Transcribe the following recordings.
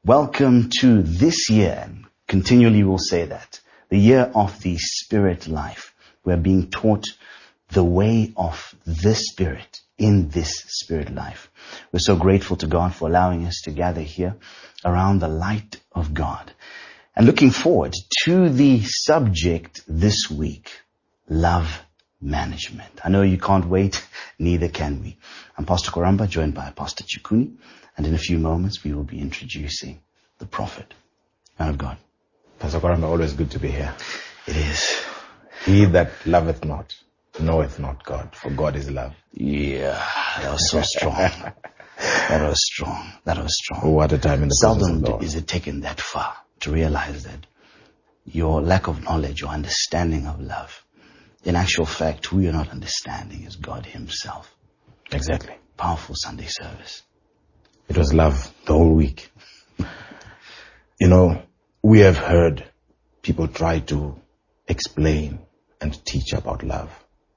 Welcome to this year, and continually we'll say that, the year of the Spirit life. We're being taught the way of the Spirit in this Spirit life. We're so grateful to God for allowing us to gather here around the light of God. And looking forward to the subject this week, love management. I know you can't wait, neither can we. I'm Pastor Koramba, joined by Pastor Chikuni. And in a few moments, we will be introducing the prophet, man of God. Pastor Koramba, always good to be here. It is. He that loveth not, knoweth not God, for God is love. Yeah, that was so strong. That was strong. What a time in the presence of Seldom the Lord. is it taken that far to realize that your lack of knowledge or understanding of love, in actual fact, who you're not understanding is God himself. Exactly. Powerful Sunday service. It was love the whole week. You know, we have heard people try to explain and teach about love.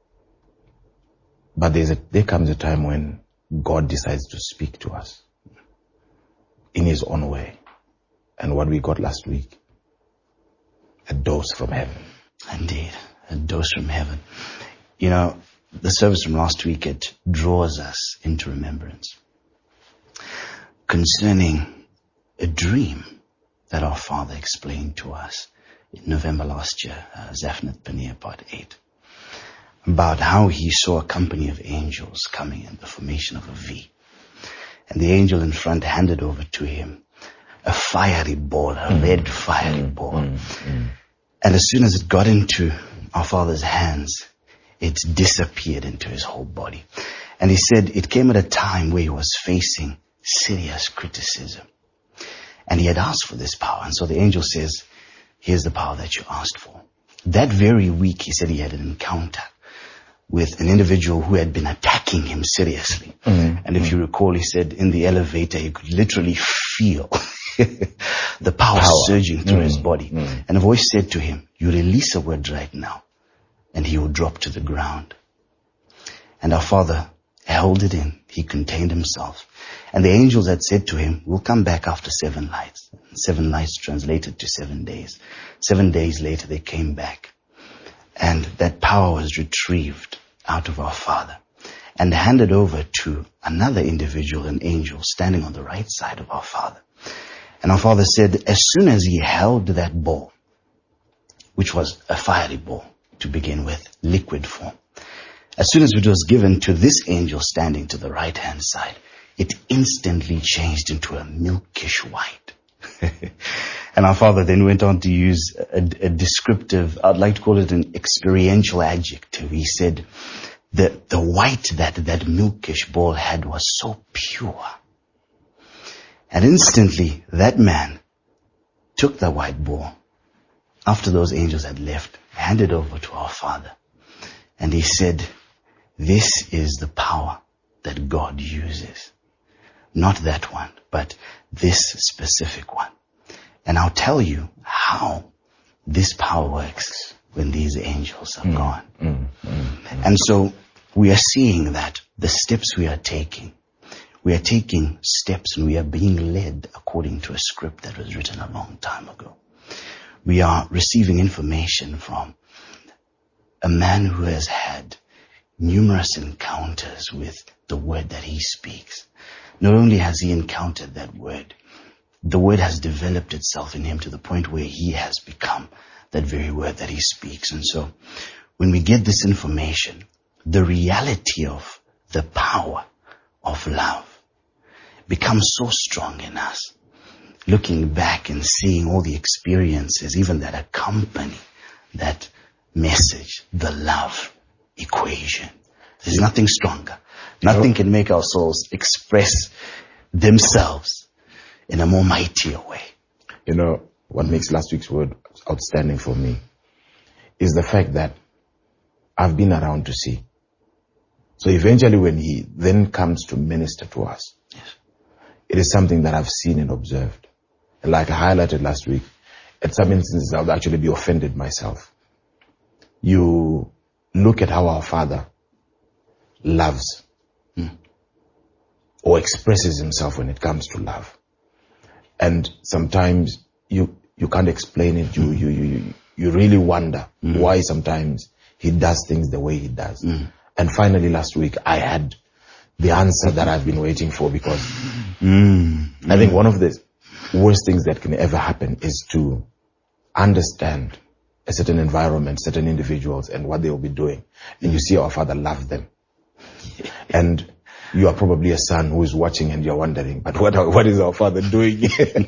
But there comes a time when God decides to speak to us in his own way. And what we got last week, a dose from heaven. Indeed, a dose from heaven. You know, the service from last week, it draws us into remembrance concerning a dream that our Father explained to us in November last year, Zephnath Paneer Part 8, about how he saw a company of angels coming in the formation of a V. And the angel in front handed over to him a fiery ball, a red fiery ball. And as soon as it got into our Father's hands, it disappeared into his whole body. And he said it came at a time where he was facing serious criticism. And he had asked for this power. And so the angel says, here's the power that you asked for. That very week, he said he had an encounter with an individual who had been attacking him seriously. And if you recall, he said in the elevator, he could literally feel the power surging through his body. And a voice said to him, you release a word right now, and he will drop to the ground. And our Father held it in. He contained himself. And the angels had said to him, we'll come back after 7 lights. 7 lights translated to 7 days. 7 days later, they came back. And that power was retrieved out of our Father and handed over to another individual, an angel, standing on the right side of our Father. And our Father said, as soon as he held that ball, which was a fiery ball to begin with, liquid form, as soon as it was given to this angel standing to the right-hand side, it instantly changed into a milkish white. And our Father then went on to use a descriptive, I'd like to call it an experiential adjective. He said that the white that milkish ball had was so pure. And instantly that man took the white ball after those angels had left, handed over to our Father. And he said, this is the power that God uses. Not that one, but this specific one. And I'll tell you how this power works when these angels are gone. And so we are seeing that the steps we are taking steps and we are being led according to a script that was written a long time ago. We are receiving information from a man who has had numerous encounters with the word that he speaks. Not only has he encountered that word, the word has developed itself in him to the point where he has become that very word that he speaks. And so when we get this information, the reality of the power of love becomes so strong in us. Looking back and seeing all the experiences, even that accompany that message, the love equation. There's nothing stronger. Nothing can make our souls express themselves in a more mightier way. You know, what makes last week's word outstanding for me is the fact that I've been around to see. So eventually when he then comes to minister to us, it is something that I've seen and observed. And like I highlighted last week, at some instances I would actually be offended myself. You look at how our Father loves or expresses himself when it comes to love. And sometimes you can't explain it. You really wonder why sometimes he does things the way he does. And finally last week I had the answer that I've been waiting for, because I think one of the worst things that can ever happen is to understand a certain environment, certain individuals, and what they will be doing. And you see our Father love them. And you are probably a son who is watching and you're wondering, but what is our Father doing?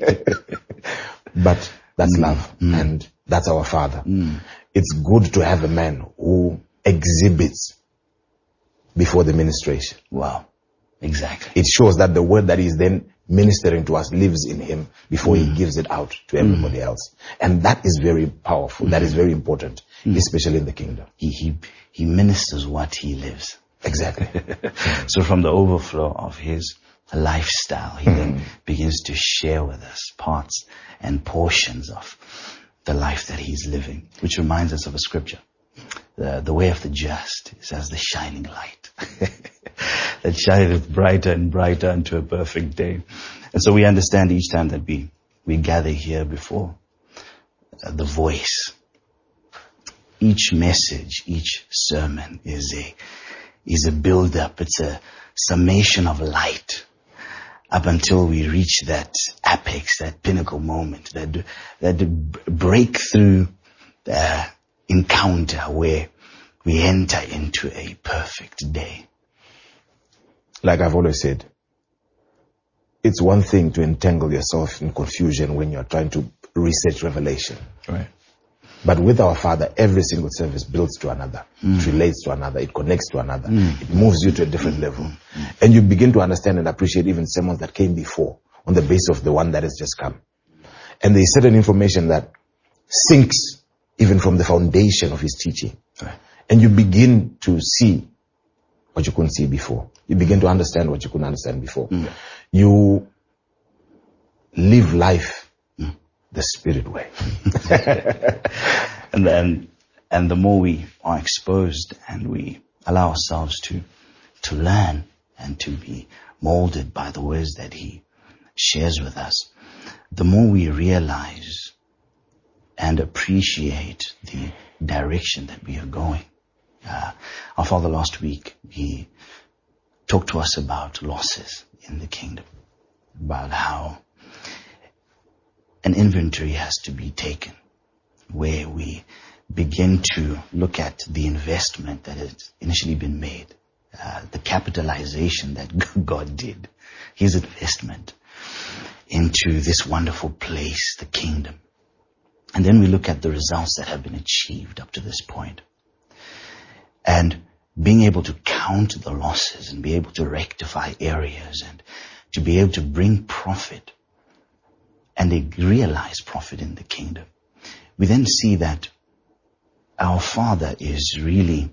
But that's love. And that's our Father. It's good to have a man who exhibits before the ministration. Wow. Exactly. It shows that the word that is then ministering to us lives in him before he gives it out to everybody else. And that is very powerful. That is very important, especially in the kingdom. He ministers what he lives. Exactly. So from the overflow of his lifestyle, he then begins to share with us parts and portions of the life that he's living, which reminds us of a scripture. The way of the just is as the shining light that shineth brighter and brighter unto a perfect day. And so we understand each time that we gather here before the voice. Each message, each sermon is a build-up. It's a summation of light up until we reach that apex, that pinnacle moment, that breakthrough encounter where we enter into a perfect day. Like I've always said, it's one thing to entangle yourself in confusion when you're trying to research revelation. Right. But with our Father, every single service builds to another. It relates to another. It connects to another. It moves you to a different level. And you begin to understand and appreciate even sermons that came before on the basis of the one that has just come. And there is certain information that sinks even from the foundation of his teaching. Right. And you begin to see what you couldn't see before. You begin to understand what you couldn't understand before. You live life the spirit way. and the more we are exposed and we allow ourselves to learn and to be molded by the words that he shares with us, the more we realize and appreciate the direction that we are going. Our Father last week, he talked to us about losses in the kingdom, about how an inventory has to be taken, where we begin to look at the investment that has initially been made, the capitalization that God did, his investment into this wonderful place, the kingdom. And then we look at the results that have been achieved up to this point. And being able to count the losses and be able to rectify areas and to be able to bring profit and they realize profit in the kingdom. We then see that our Father is really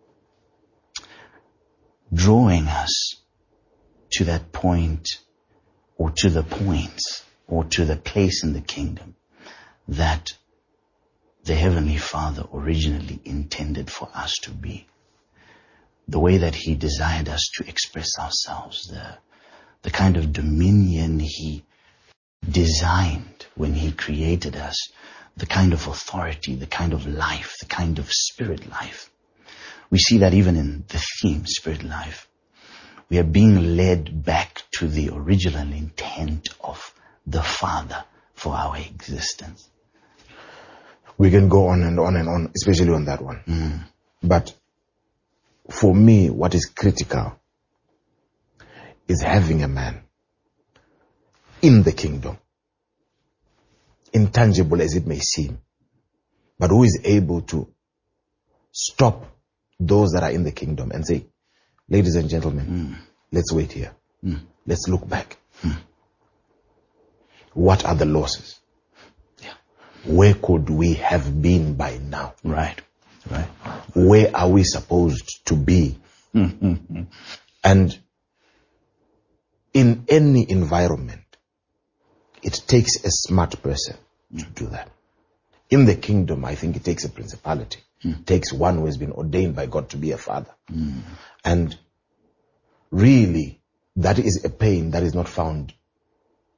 drawing us to that point or to the points or to the place in the kingdom that the Heavenly Father originally intended for us to be. The way that he desired us to express ourselves, the kind of dominion he designed when he created us, the kind of authority, the kind of life, the kind of spirit life. We see that even in the theme, spirit life. We are being led back to the original intent of the Father for our existence. We can go on and on and on, especially on that one. But for me, what is critical is having a man in the kingdom, intangible as it may seem, but who is able to stop those that are in the kingdom and say, ladies and gentlemen, let's wait here. Let's look back. What are the losses? Yeah. Where could we have been by now? Right. Where are we supposed to be? And in any environment, it takes a smart person to do that. In the kingdom, I think it takes a principality. It takes one who has been ordained by God to be a father. And really, that is a pain that is not found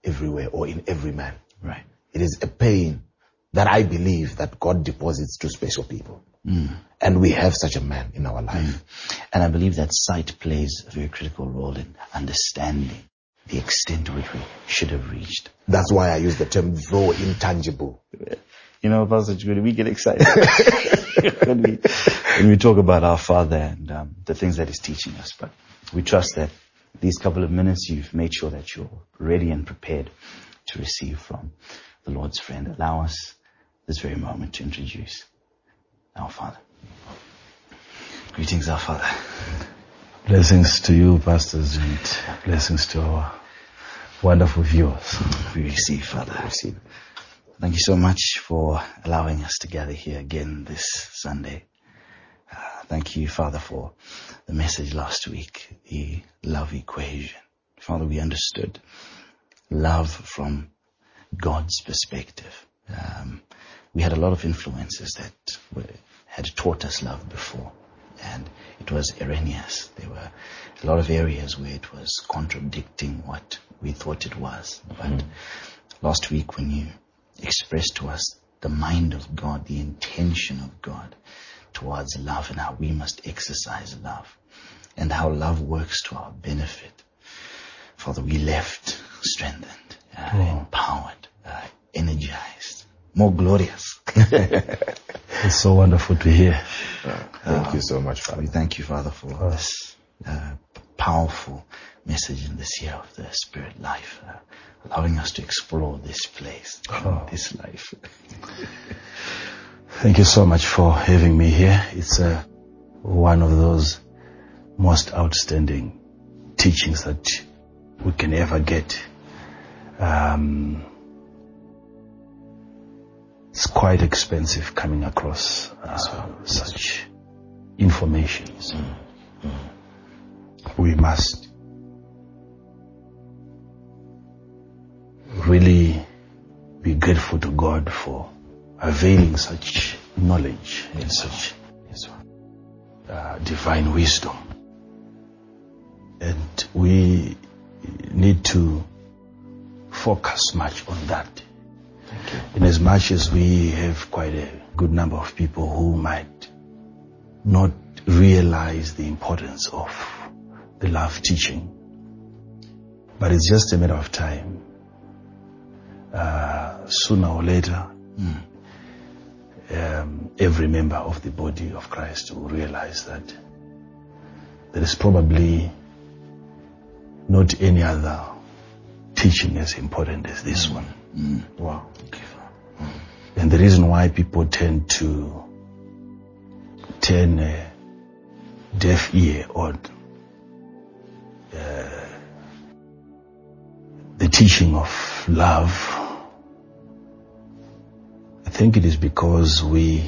everywhere or in every man. Right. It is a pain that I believe that God deposits to special people. And we have such a man in our life. And I believe that sight plays a very critical role in understanding the extent to which we should have reached. That's why I use the term though intangible. You know, Pastor Judy, we get excited when we talk about our Father and the things that He's teaching us. But we trust that these couple of minutes you've made sure that you're ready and prepared to receive from the Lord's friend. Allow us this very moment to introduce our Father. Greetings, our Father. Blessings to you, pastors, and blessings to our wonderful viewers. We receive, Father. Receive. Thank you so much for allowing us to gather here again this Sunday. Thank you, Father, for the message last week, the love equation. Father, we understood love from God's perspective. We had a lot of influences that had taught us love before, and it was erroneous. There were a lot of areas where it was contradicting what we thought it was. But last week when you expressed to us the mind of God, the intention of God towards love and how we must exercise love and how love works to our benefit, Father, we left strengthened, empowered, energized, more glorious. It's so wonderful to hear. Thank you so much, Father. We thank you, Father, for this powerful message in this year of the Spirit life, allowing us to explore this place, this life. Thank you so much for having me here. It's one of those most outstanding teachings that we can ever get. It's quite expensive coming across such information. We must really be grateful to God for availing such knowledge and such divine wisdom. And we need to focus much on that. In as much as we have quite a good number of people who might not realize the importance of the love teaching, but it's just a matter of time. Sooner or later, every member of the body of Christ will realize that there is probably not any other teaching as important as this one. Wow. And the reason why people tend to turn a deaf ear on the teaching of love, I think it is because we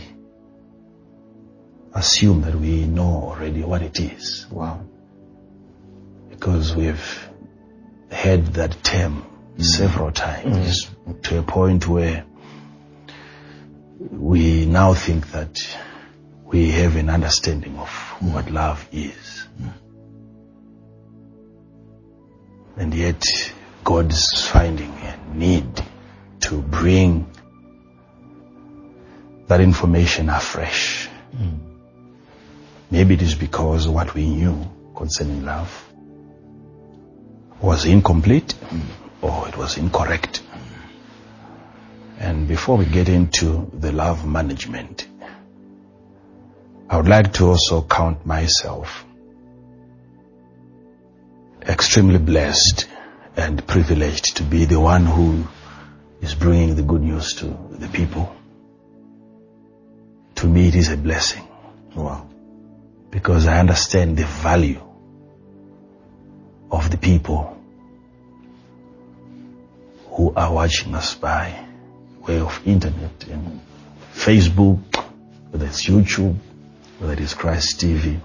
assume that we know already what it is. Wow. Because we've heard that term several times to a point where we now think that we have an understanding of what love is. And yet God is finding a need to bring that information afresh. Maybe it is because what we knew concerning love was incomplete or it was incorrect. And before we get into the love management, I would like to also count myself extremely blessed and privileged to be the one who is bringing the good news to the people. To me, it is a blessing. Wow. Because I understand the value of the people who are watching us by way of internet and Facebook, whether it's YouTube, whether it is Christ TV.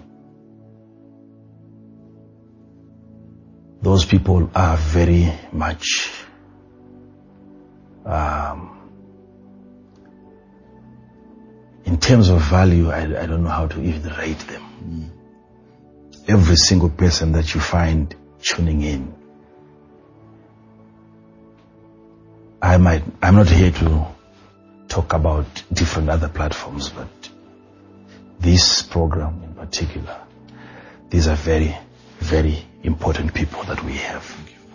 Those people are very much in terms of value, I don't know how to even rate them. Every single person that you find tuning in I'm not here to talk about different other platforms, but this program in particular, these are very, very important people that we have.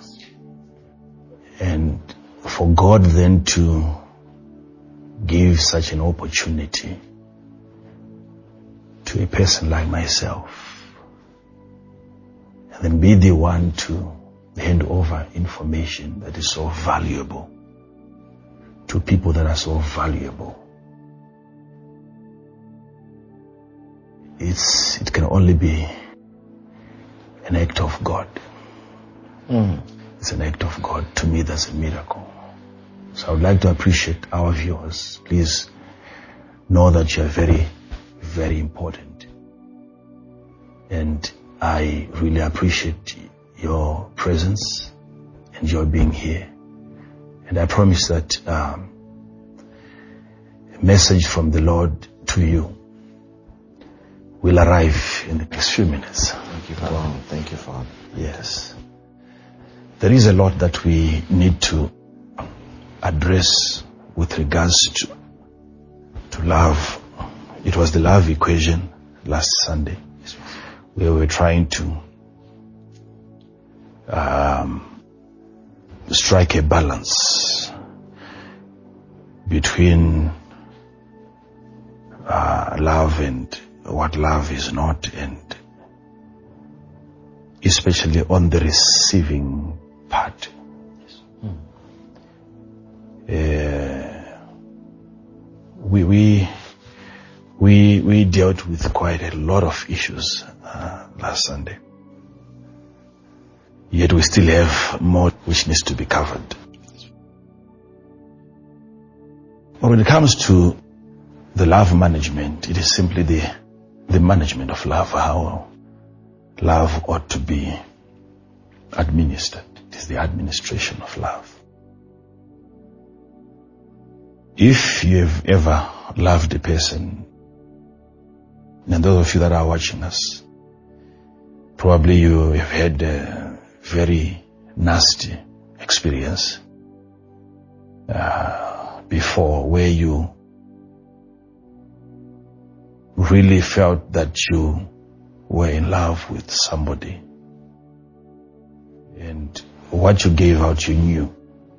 And for God then to give such an opportunity to a person like myself, and then be the one to hand over information that is so valuable to people that are so valuable, it can only be an act of God. It's an act of God. To me, that's a miracle. So I would like to appreciate our viewers. Please know that you're very, very important. And I really appreciate your presence and your being here. And I promise that a message from the Lord to you will arrive in the next few minutes. Thank you, Father. Thank you, Father. Yes. There is a lot that we need to address with regards to love. It was the love equation last Sunday, where we were trying to strike a balance between love and what love is not, and especially on the receiving part. We dealt with quite a lot of issues last Sunday. Yet we still have more which needs to be covered. But when it comes to the love management, it is simply the management of love, how love ought to be administered. It is the administration of love. If you have ever loved a person, and those of you that are watching us, probably you have had a very nasty experience before, where you really felt that you were in love with somebody, and what you gave out you knew,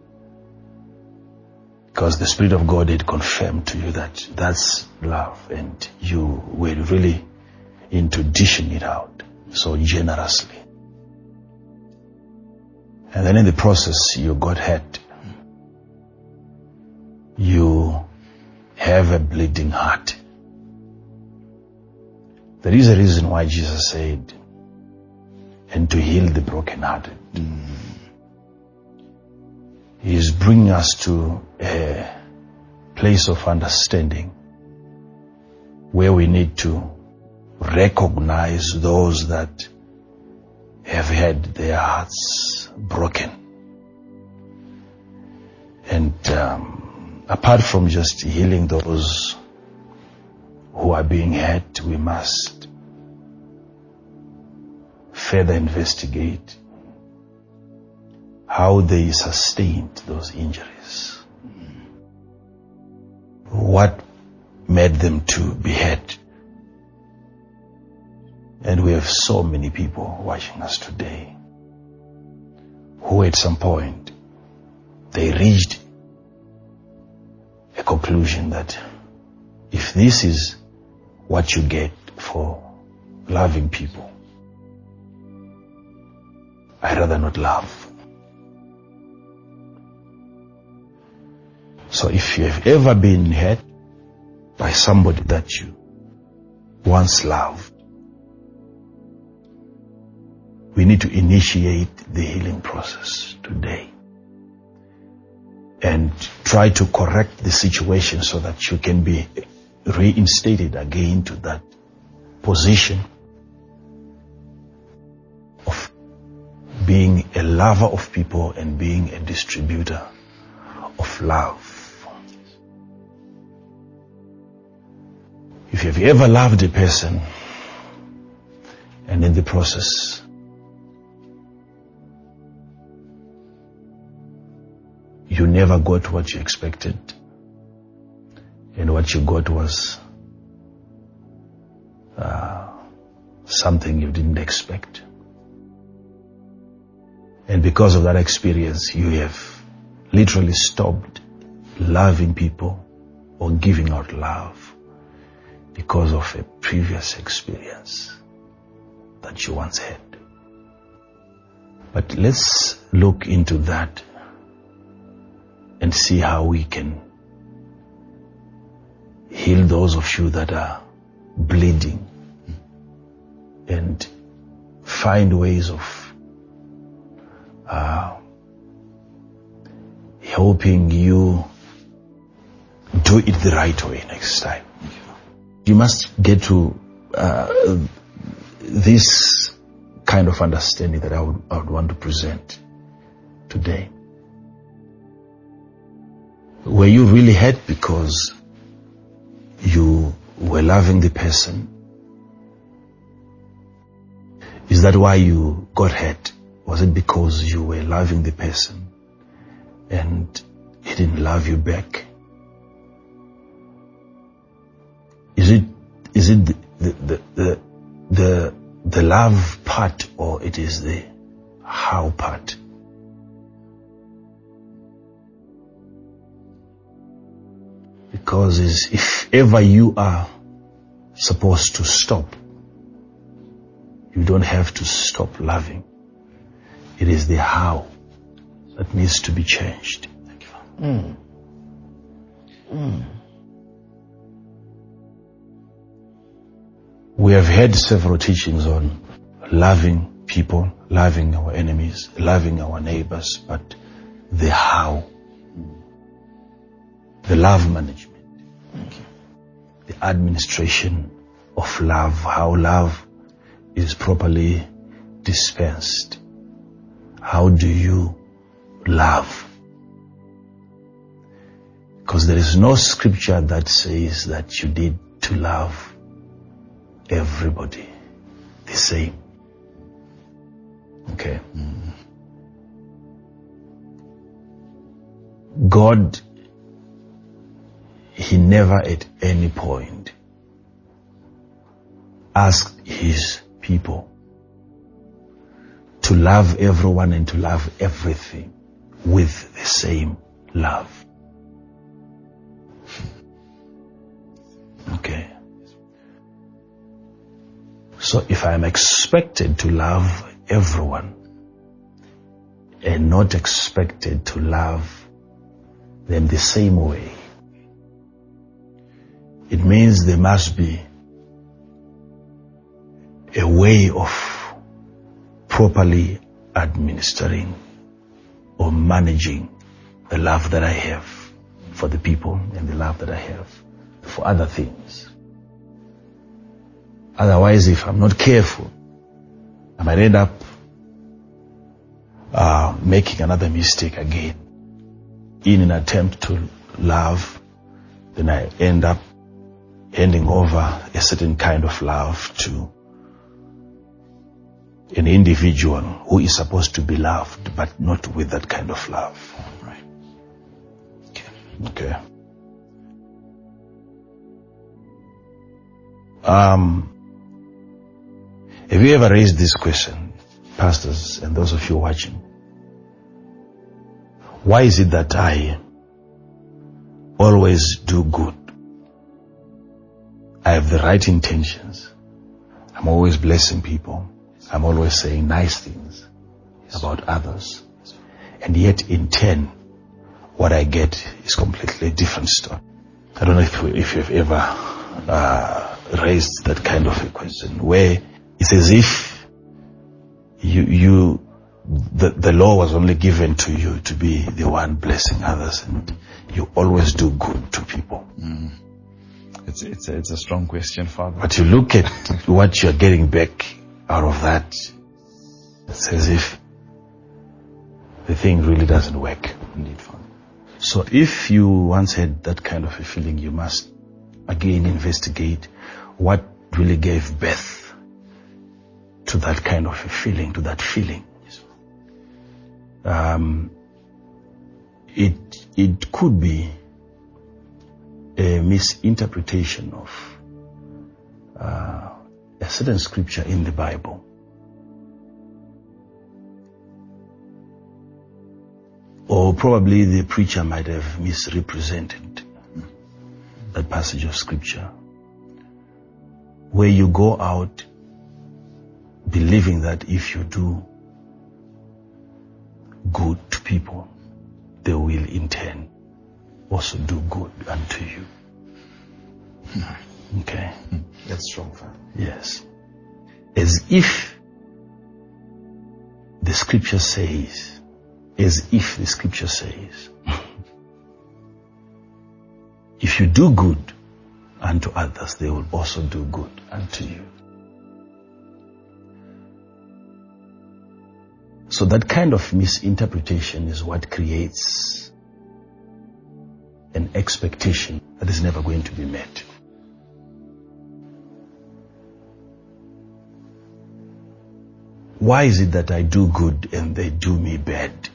because the Spirit of God had confirmed to you that that's love, and you were really into dishing it out so generously. And then in the process you got hurt. You have a bleeding heart. There is a reason why Jesus said, and to heal the brokenhearted. He is bringing us to a place of understanding where we need to recognize those that have had their hearts broken. And apart from just healing those who are being hurt, we must further investigate how they sustained those injuries. What made them to be hurt? And we have so many people watching us today who at some point they reached a conclusion that if this is what you get for loving people, I'd rather not love. So if you have ever been hurt by somebody that you once loved, we need to initiate the healing process today and try to correct the situation so that you can be reinstated again to that position of being a lover of people and being a distributor of love. If you've ever loved a person and in the process you never got what you expected, and what you got was something you didn't expect. And because of that experience, you have literally stopped loving people or giving out love because of a previous experience that you once had. But let's look into that and see how we can heal those of you that are bleeding and find ways of helping you do it the right way next time. You must get to this kind of understanding that I would want to present today. Were you really hurt because you were loving the person? Is that why you got hurt? Was it because you were loving the person and he didn't love you back? Is it the love part, or it is the how part? Because if ever you are supposed to stop, you don't have to stop loving. It is the how that needs to be changed. Thank you. We have had several teachings on loving people, loving our enemies, loving our neighbors, but the how, the love management, the administration of love, how love is properly dispensed. How do you love? Because there is no scripture that says that you need to love everybody the same. Okay. God, he never at any point asked his people to love everyone and to love everything with the same love. Okay. So if I'm expected to love everyone and not expected to love them the same way, it means there must be a way of properly administering or managing the love that I have for the people and the love that I have for other things. Otherwise, if I'm not careful, I might end up making another mistake again. In an attempt to love, then I end up handing over a certain kind of love to an individual who is supposed to be loved, but not with that kind of love. Right. Okay. Have you ever raised this question, pastors and those of you watching? Why is it that I always do good? I have the right intentions. I'm always blessing people. I'm always saying nice things about others. And yet in turn, what I get is completely different stuff. I don't know if you've ever raised that kind of a question where it's as if the law was only given to you to be the one blessing others, and you always do good to people. It's a strong question, Father. But you look at what you're getting back out of that, it's as if the thing really doesn't work. Indeed, Father. So if you once had that kind of a feeling, you must again investigate what really gave birth to that kind of a feeling, to that feeling. it could be a misinterpretation of a certain scripture in the Bible. Or probably the preacher might have misrepresented that passage of scripture, where you go out believing that if you do good to people, they will in turn also do good unto you. Okay. That's strong, Father. Yes. As if the scripture says, if you do good unto others, they will also do good unto you. So that kind of misinterpretation is what creates an expectation that is never going to be met. Why is it that I do good and they do me bad?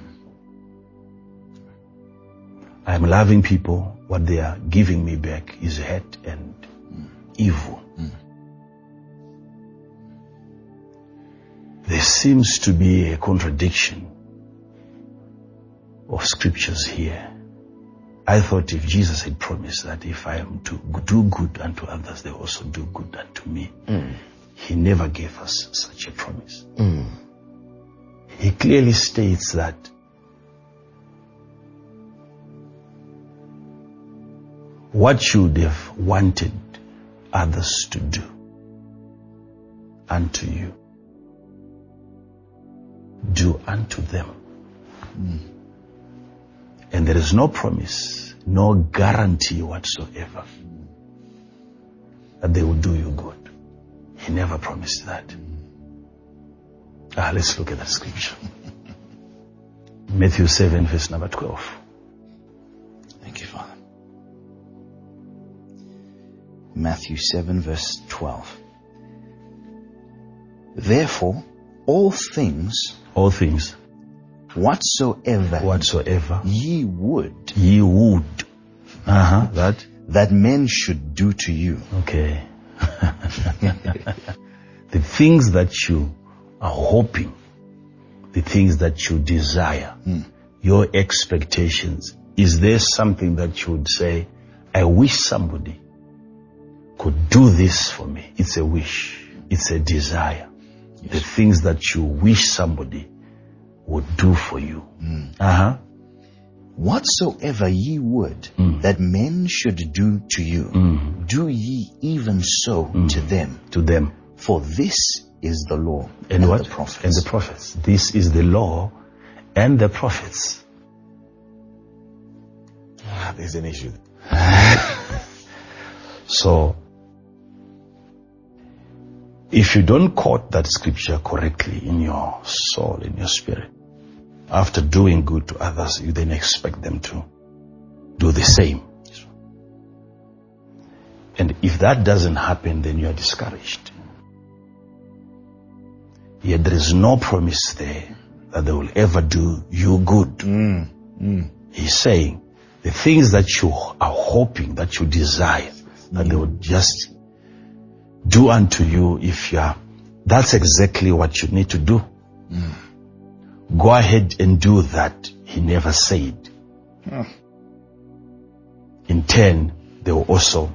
I am loving people. What they are giving me back is hate and evil. There seems to be a contradiction of scriptures here. I thought if Jesus had promised that if I am to do good unto others, they also do good unto me. He never gave us such a promise. He clearly states that what you would have wanted others to do unto you, do unto them. And there is no promise, no guarantee whatsoever that they will do you good. He never promised that. Let's look at that scripture. Matthew 7, verse number 12. Thank you, Father. Matthew 7, verse 12. Therefore, all things whatsoever ye would that men should do to you. Okay. The things that you are hoping, the things that you desire, your expectations, is there something that you would say, I wish somebody could do this for me? It's a wish. It's a desire. Yes. The things that you wish somebody would do for you. Whatsoever ye would that men should do to you, do ye even so to them. To them. For this is the law and the prophets. And the prophets. This is the law and the prophets. There's an issue. So, if you don't quote that scripture correctly in your soul, in your spirit, after doing good to others, you then expect them to do the same. And if that doesn't happen, then you are discouraged. Yet there is no promise there that they will ever do you good. He's saying the things that you are hoping, that you desire, that they would just do unto you that's exactly what you need to do. Go ahead and do that. He never said. In turn, they will also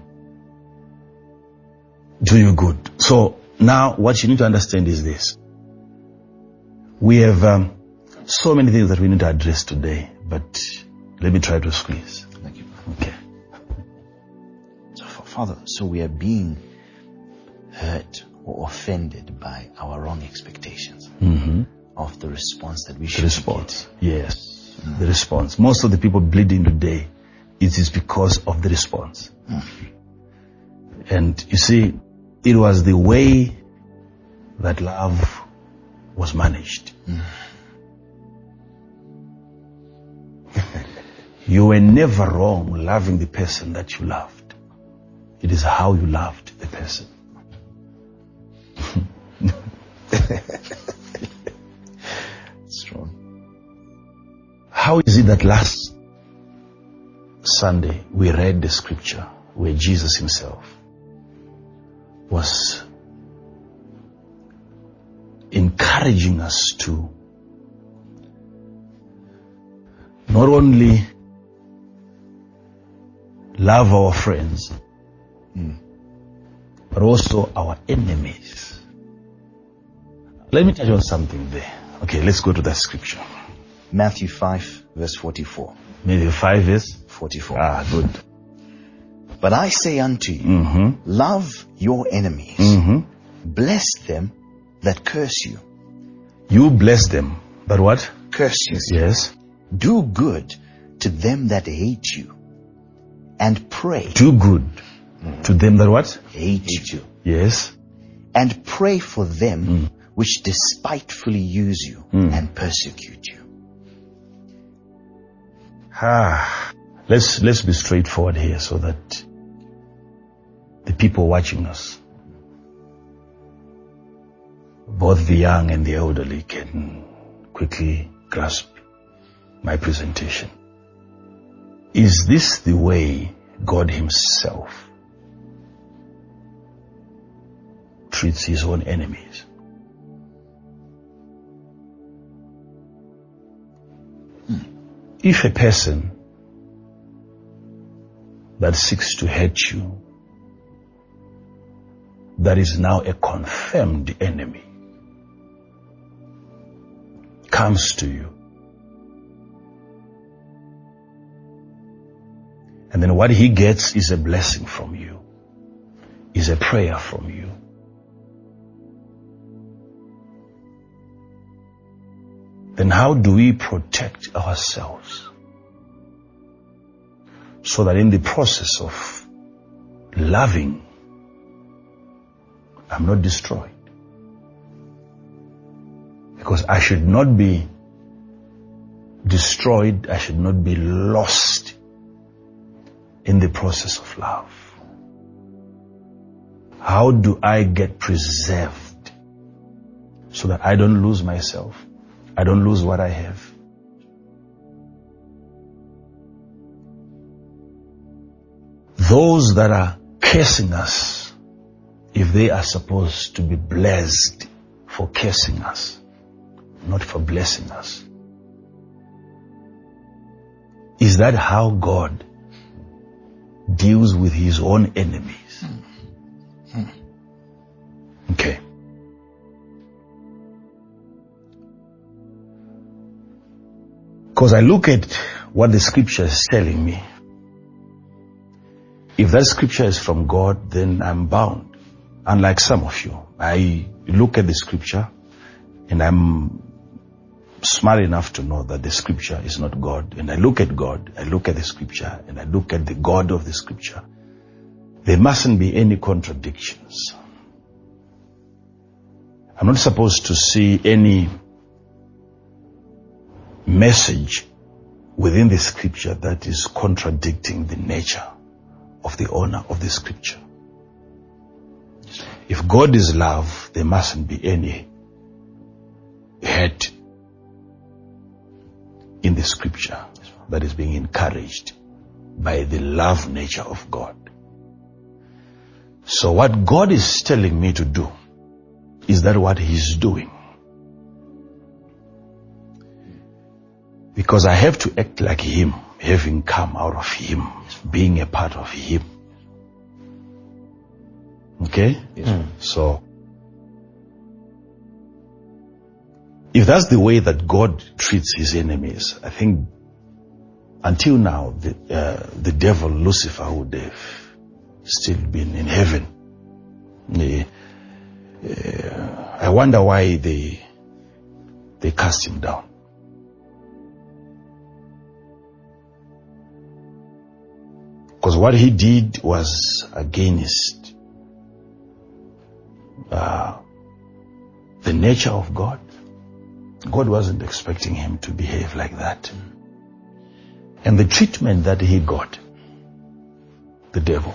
do you good. So now what you need to understand is this. We have so many things that we need to address today, but let me try to squeeze. Thank you. Okay. So, Father, we are being hurt or offended by our wrong expectations of the response that we should get. Yes. The response. Most of the people bleeding today, it is because of the response. And you see, it was the way that love was managed. You were never wrong loving the person that you loved. It is how you loved the person. How is it that last Sunday we read the scripture where Jesus himself was encouraging us to not only love our friends, but also our enemies? Let me touch on something there. Okay, let's go to that scripture. Matthew 5, verse 44. Matthew 5 verse 44. Good. But I say unto you, love your enemies. Bless them that curse you. You bless them, but what? Curse you. Yes. Do good to them that hate you. And pray. Do good to them that what? Hate you. Yes. And pray for them which despitefully use you and persecute you. Let's be straightforward here so that the people watching us, both the young and the elderly, can quickly grasp my presentation. Is this the way God himself treats his own enemies? If a person that seeks to hurt you, that is now a confirmed enemy, comes to you, and then what he gets is a blessing from you, is a prayer from you, then how do we protect ourselves so that in the process of loving, I'm not destroyed? Because I should not be destroyed, I should not be lost in the process of love. How do I get preserved so that I don't lose myself? I don't lose what I have. Those that are cursing us, if they are supposed to be blessed for cursing us, not for blessing us, is that how God deals with his own enemies? Okay. Because I look at what the scripture is telling me. If that scripture is from God, then I'm bound. Unlike some of you, I look at the scripture and I'm smart enough to know that the scripture is not God. And I look at God, I look at the scripture, and I look at the God of the scripture. There mustn't be any contradictions. I'm not supposed to see any message within the scripture that is contradicting the nature of the owner of the scripture. If God is love, there mustn't be any hate in the scripture that is being encouraged by the love nature of God. So what God is telling me to do, is that what he's doing? Because I have to act like him, having come out of him, being a part of him. Okay? Yes. So, if that's the way that God treats his enemies, I think until now, the devil, Lucifer, would have still been in heaven. I wonder why they cast him down. Because what he did was against the nature of God. God wasn't expecting him to behave like that. And the treatment that he got, the devil,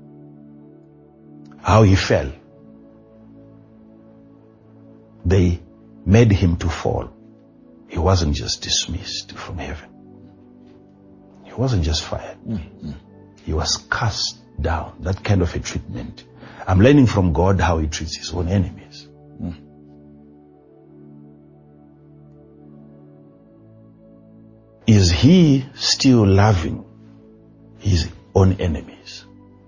how he fell, they made him to fall. He wasn't just dismissed from heaven. He wasn't just fired. He was cast down. That kind of a treatment. I'm learning from God how he treats his own enemies. Is he still loving his own enemies?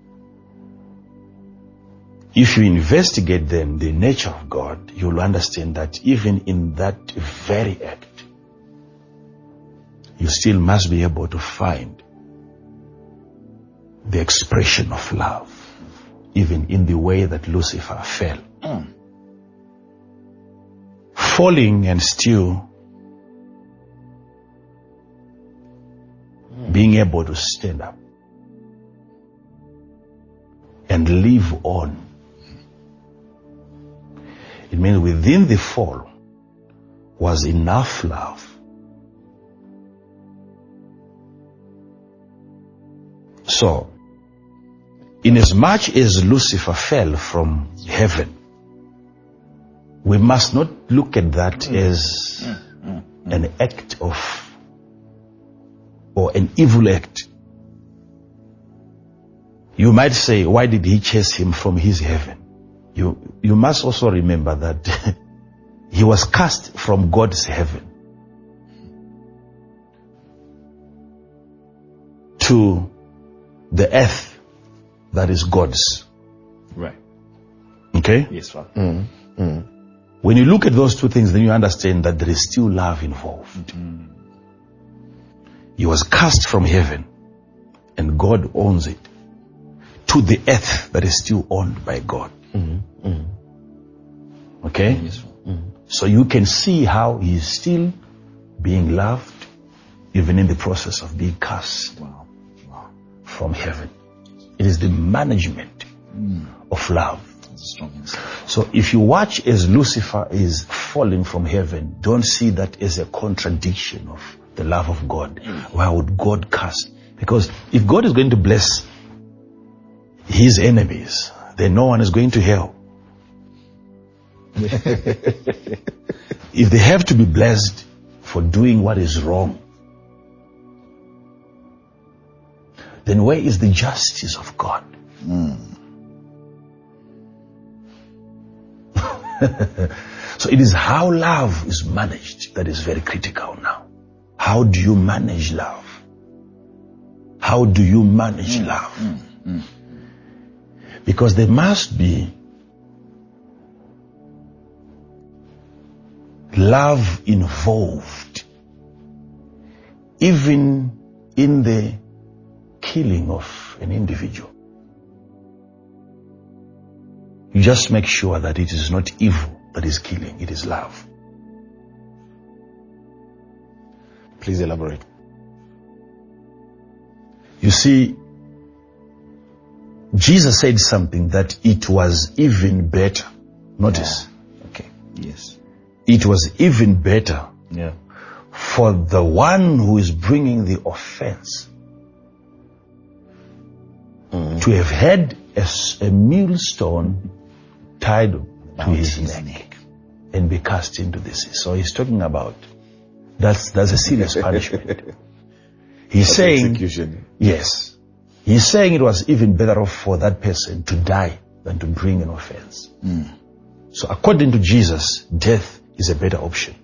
If you investigate them, the nature of God, you'll understand that even in that very act, you still must be able to find the expression of love, even in the way that Lucifer fell. Falling and still being able to stand up and live on. It means within the fall was enough love so inasmuch as Lucifer fell from heaven, we must not look at that as an act of or an evil act. You might say, why did he chase him from his heaven? You must also remember that he was cast from God's heaven to the earth that is God's. Right. Okay? Yes, Father. When you look at those two things, then you understand that there is still love involved. He was cast from heaven, and God owns it, to the earth that is still owned by God. Okay? Yes, Father. So you can see how he is still being loved, even in the process of being cast from heaven. It is the management of love. So if you watch as Lucifer is falling from heaven, don't see that as a contradiction of the love of God. Why would God cast? Because if God is going to bless his enemies, then no one is going to hell. If they have to be blessed for doing what is wrong, then where is the justice of God? So it is how love is managed that is very critical now. How do you manage love? How do you manage love? Because there must be love involved, even in the killing of an individual. You just make sure that it is not evil that is killing, it is love. Please elaborate. You see, Jesus said something that it was even better. Notice. Okay. Yes. It was even better Yeah. for the one who is bringing the offense to have had a millstone tied to his neck and be cast into the sea. So he's talking about that's a serious punishment. He's saying Execution. yes. He's saying it was even better off for that person to die than to bring an offense. So according to Jesus, death is a better option.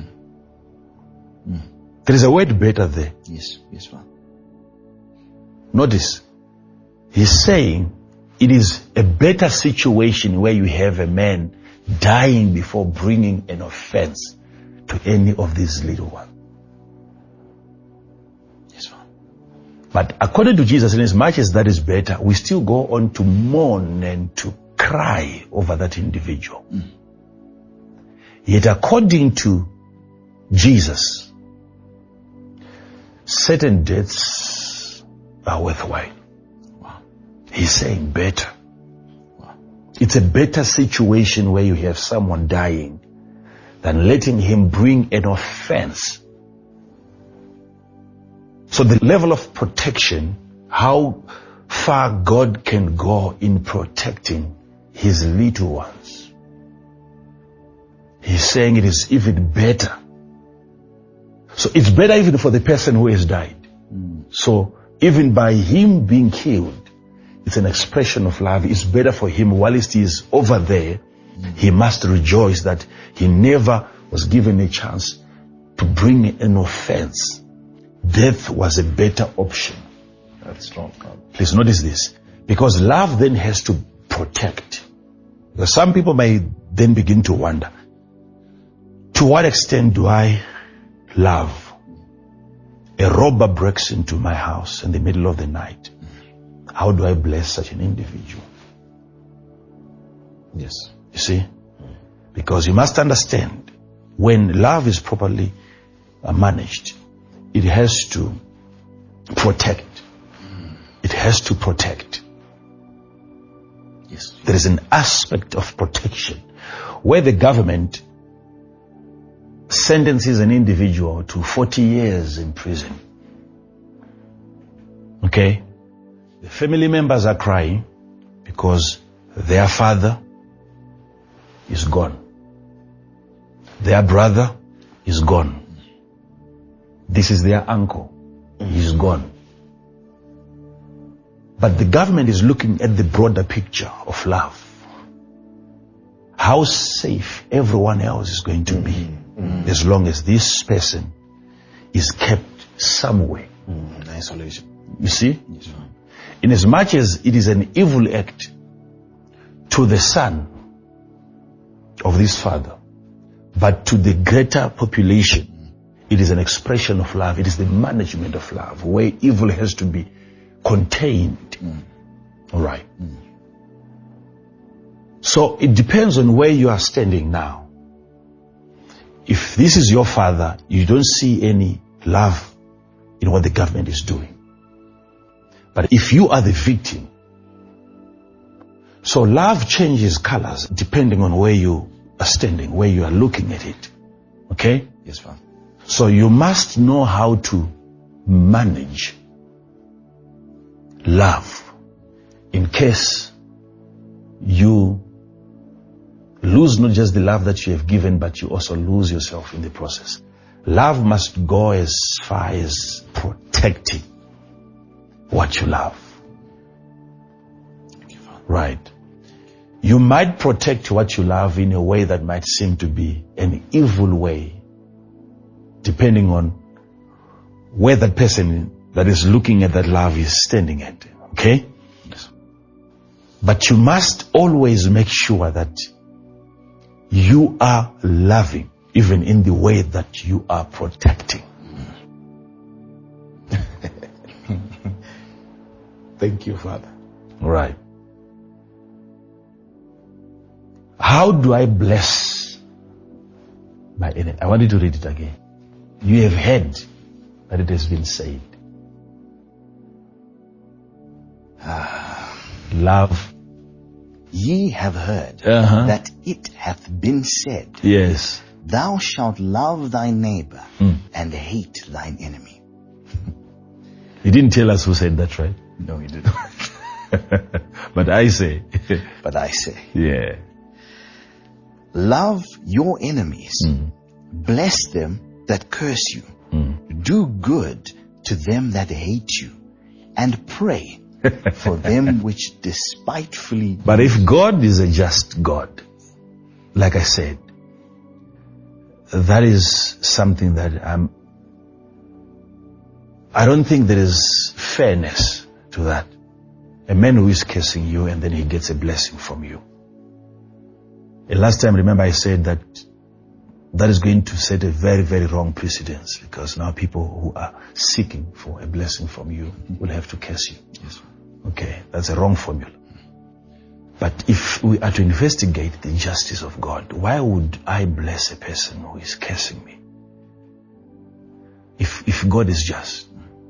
There is a word better there. Yes. Yes, Father. Notice, he's saying it is a better situation where you have a man dying before bringing an offense to any of these little ones. Yes, Father. But according to Jesus, in as much as that is better, we still go on to mourn and to cry over that individual. Yet according to Jesus, certain deaths are worthwhile. He's saying better. It's a better situation where you have someone dying than letting him bring an offense. So the level of protection, how far God can go in protecting his little ones. He's saying it is even better. So it's better even for the person who has died. So even by him being killed, it's an expression of love. It's better for him whilst he is over there. He must rejoice that he never was given a chance to bring an offense. Death was a better option. That's strong. Please notice this. Because love then has to protect. Because some people may then begin to wonder, to what extent do I love? A robber breaks into my house in the middle of the night. How do I bless such an individual? Yes. You see? Because you must understand, when love is properly managed, it has to protect. It has to protect. Yes. There is an aspect of protection where the government sentences an individual to 40 years in prison. Okay? The family members are crying because their father is gone. Their brother is gone. This is their uncle. He's gone. But the government is looking at the broader picture of love. How safe everyone else is going to be as long as this person is kept somewhere. In isolation. You see? Yes. In as much as it is an evil act to the son of this father, but to the greater population, it is an expression of love. It is the management of love, where evil has to be contained. All right. So it depends on where you are standing now. If this is your father, you don't see any love in what the government is doing. But if you are the victim, so love changes colors depending on where you are standing, where you are looking at it. Okay? Yes, Father. So you must know how to manage love in case you lose not just the love that you have given, but you also lose yourself in the process. Love must go as far as protecting what you love. Right. You might protect what you love in a way that might seem to be an evil way, depending on where that person that is looking at that love is standing at. Okay? Yes. But you must always make sure that you are loving, even in the way that you are protecting. Thank you, Father. Right. How do I bless my enemy? I want you to read it again. You have heard that it has been said. Love. Ye have heard that it hath been said, Yes. Thou shalt love thy neighbor and hate thine enemy. He didn't tell us who said that, right? No, he didn't. But I say. But I say, Yeah. love your enemies, bless them that curse you, do good to them that hate you, and pray for them which despitefully. But if God is a just God, like I said, that is something that I don't think there is fairness to that. A man who is cursing you and then he gets a blessing from you. And last time, remember I said that is going to set a very, very wrong precedence, because now people who are seeking for a blessing from you will have to curse you. Yes. Okay, that's a wrong formula. But if we are to investigate the justice of God, why would I bless a person who is cursing me? If God is just,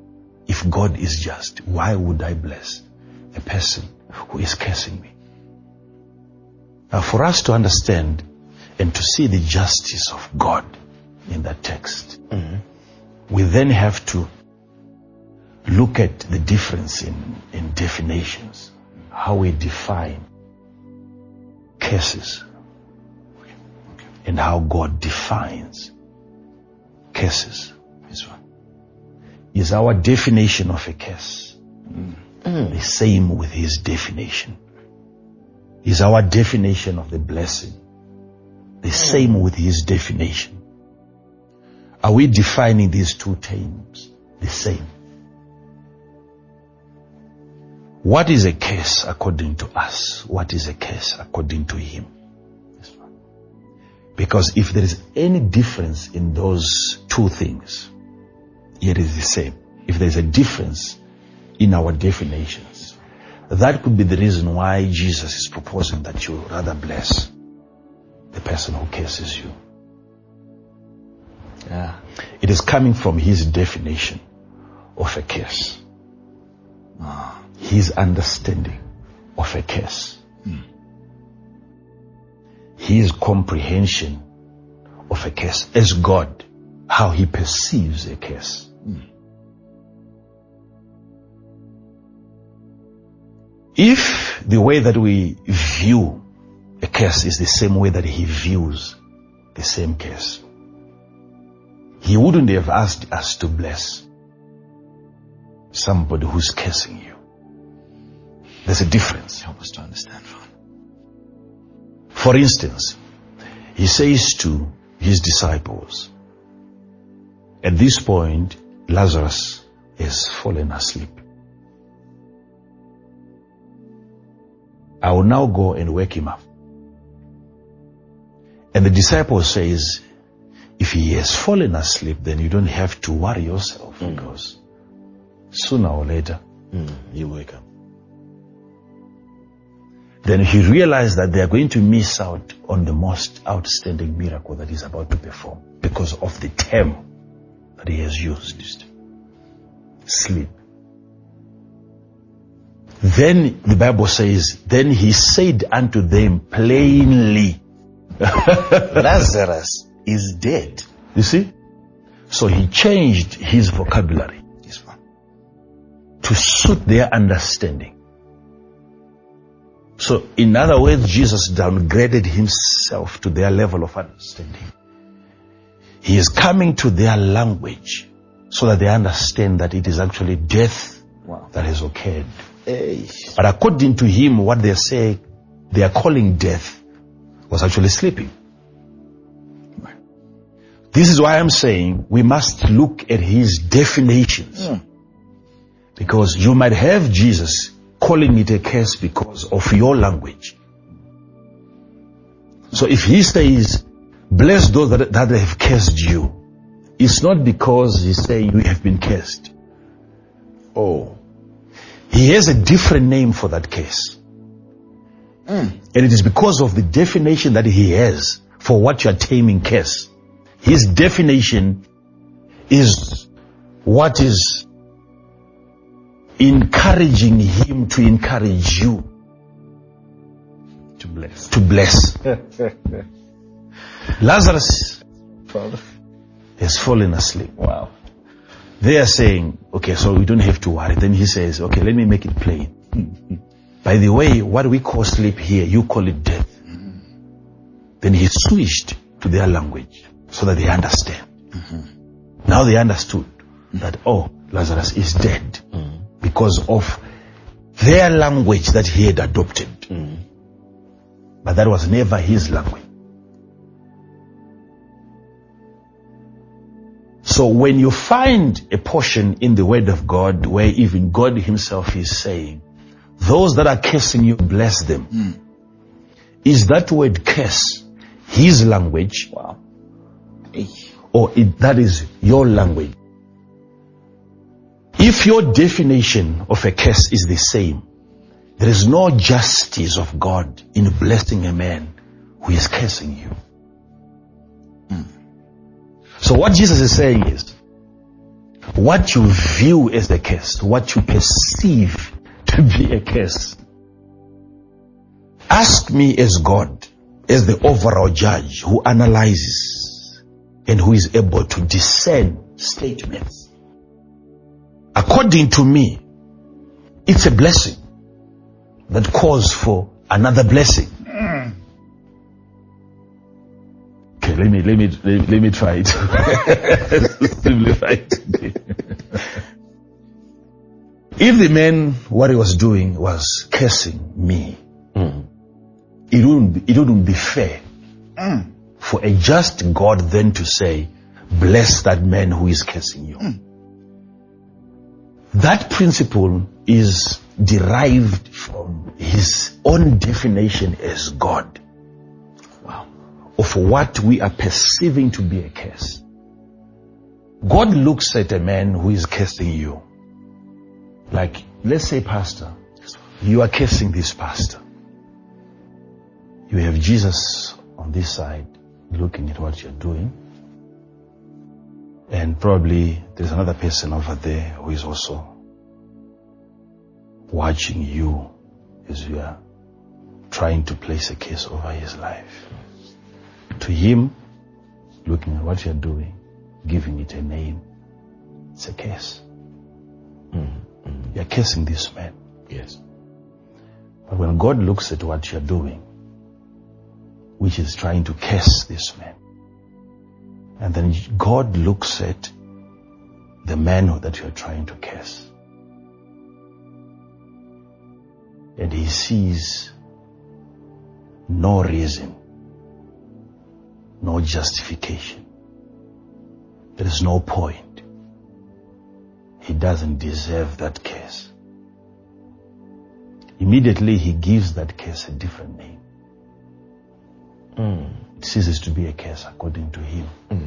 why would I bless a person who is cursing me? Now, for us to understand and to see the justice of God in that text, we then have to look at the difference in definitions, how we define curses, and how God defines curses. is our definition of a curse the same with his definition? Is our definition of the blessing the same with his definition? Are we defining these two terms the same? What is a curse according to us? What is a curse according to him? Because if there is any difference in those two things, it is the same. If there is a difference in our definitions, that could be the reason why Jesus is proposing that you rather bless the person who curses you. Yeah. It is coming from his definition of a curse. His understanding of a curse. His comprehension of a curse as God, how he perceives a curse. If the way that we view a curse is the same way that he views the same curse, he wouldn't have asked us to bless somebody who's cursing you. There's a difference. Help us to understand, Father. For instance, he says to his disciples, at this point, Lazarus has fallen asleep. I will now go and wake him up. And the disciple says, if he has fallen asleep, then you don't have to worry yourself because sooner or later, You wake up. Then he realized that they are going to miss out on the most outstanding miracle that he's about to perform because of the term that he has used. Sleep. Then the Bible says, then he said unto them plainly, Lazarus is dead. You see? So he changed his vocabulary to suit their understanding. So in other words, Jesus downgraded himself to their level of understanding. He is coming to their language so that they understand that it is actually death that has occurred. But according to him, what they say they are calling death was actually sleeping. This is why I'm saying we must look at his definitions. Because you might have Jesus calling it a curse because of your language. So if he says, bless those that have cursed you, it's not because he's saying you have been cursed. He has a different name for that curse. And it is because of the definition that he has for what you are terming curse. His definition is what is encouraging him to encourage you to bless. Lazarus has fallen asleep. They are saying, okay, so we don't have to worry. Then he says, okay, let me make it plain. By the way, what we call sleep here, you call it death. Then he switched to their language so that they understand. Now they understood that, Lazarus is dead because of their language that he had adopted. But that was never his language. So when you find a portion in the Word of God where even God himself is saying, those that are cursing you, bless them. Is that word curse his language? Or that is your language? If your definition of a curse is the same, there is no justice of God in blessing a man who is cursing you. So what Jesus is saying is, what you view as a curse, what you perceive to be a curse, ask me as God, as the overall judge who analyzes and who is able to discern statements. According to me, it's a blessing that calls for another blessing. Okay, let me try it. Simplify it. If the man, what he was doing was cursing me, it wouldn't be fair for a just God then to say, bless that man who is cursing you. That principle is derived from his own definition as God. Wow. Of what we are perceiving to be a curse. God looks at a man who is cursing you. Like, let's say, pastor, you are cursing this pastor. You have Jesus on this side looking at what you're doing. And probably there's another person over there who is also watching you as you are trying to place a curse over his life. To him, looking at what you're doing, giving it a name, it's a curse. You're cursing this man. Yes. But when God looks at what you're doing, which is trying to curse this man, and then God looks at the man that you're trying to curse, and he sees no reason, no justification. There is no point. He doesn't deserve that curse. Immediately he gives that curse a different name. It ceases to be a curse according to him.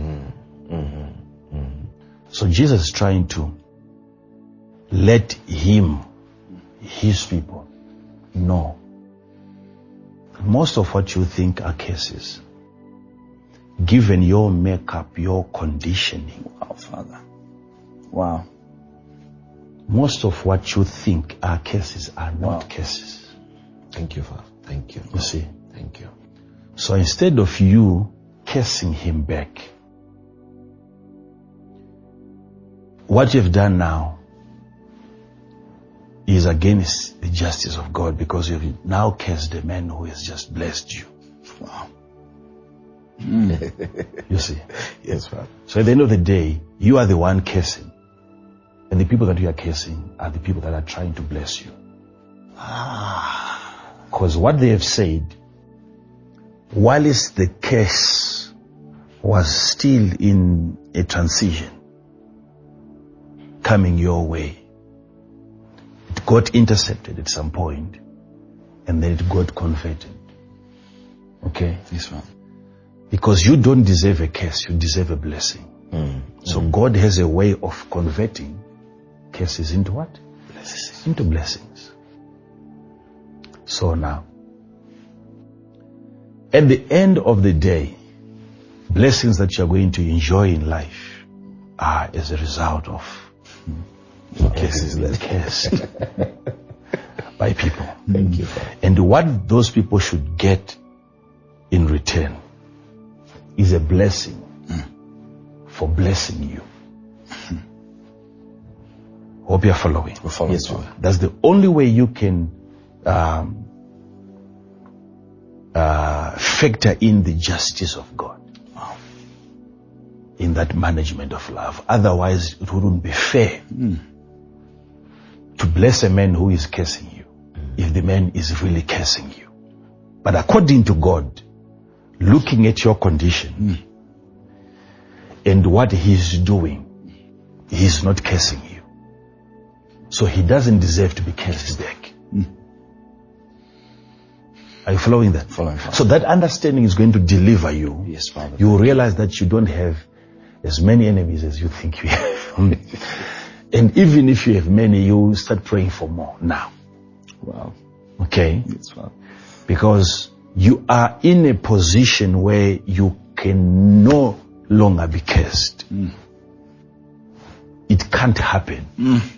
So Jesus is trying to let him, his people, know most of what you think are curses, given your makeup, your conditioning. Wow, Father. Wow. Most of what you think are curses are not curses. Thank you, Father. Thank you. You see? Thank you. So instead of you cursing him back, what you've done now is against the justice of God, because you've now cursed the man who has just blessed you. Wow. You see? Yes, Father. So at the end of the day, you are the one cursing. And the people that you are cursing are the people that are trying to bless you. Because what they have said, whilst the curse was still in a transition, coming your way, it got intercepted at some point, and then it got converted. Okay? This one. Because you don't deserve a curse, you deserve a blessing. So God has a way of converting curses into what? Blessings. Into blessings. So now, at the end of the day, blessings that you're going to enjoy in life are as a result of curses that are cursed by people. Thank you, Father. And what those people should get in return is a blessing for blessing you. Hope you're following. We're following. Yes, Father. That's the only way you can factor in the justice of God. Wow. In that management of love. Otherwise, it wouldn't be fair to bless a man who is cursing you if the man is really cursing you. But according to God, looking at your condition and what he's doing, he's not cursing you. So he doesn't deserve to be cursed back. Are you following that? Following, Father. So that understanding is going to deliver you. Yes, Father. You will realize that you don't have as many enemies as you think you have. And even if you have many, you start praying for more now. Wow. Okay? Yes, Father. Because you are in a position where you can no longer be cursed. It can't happen.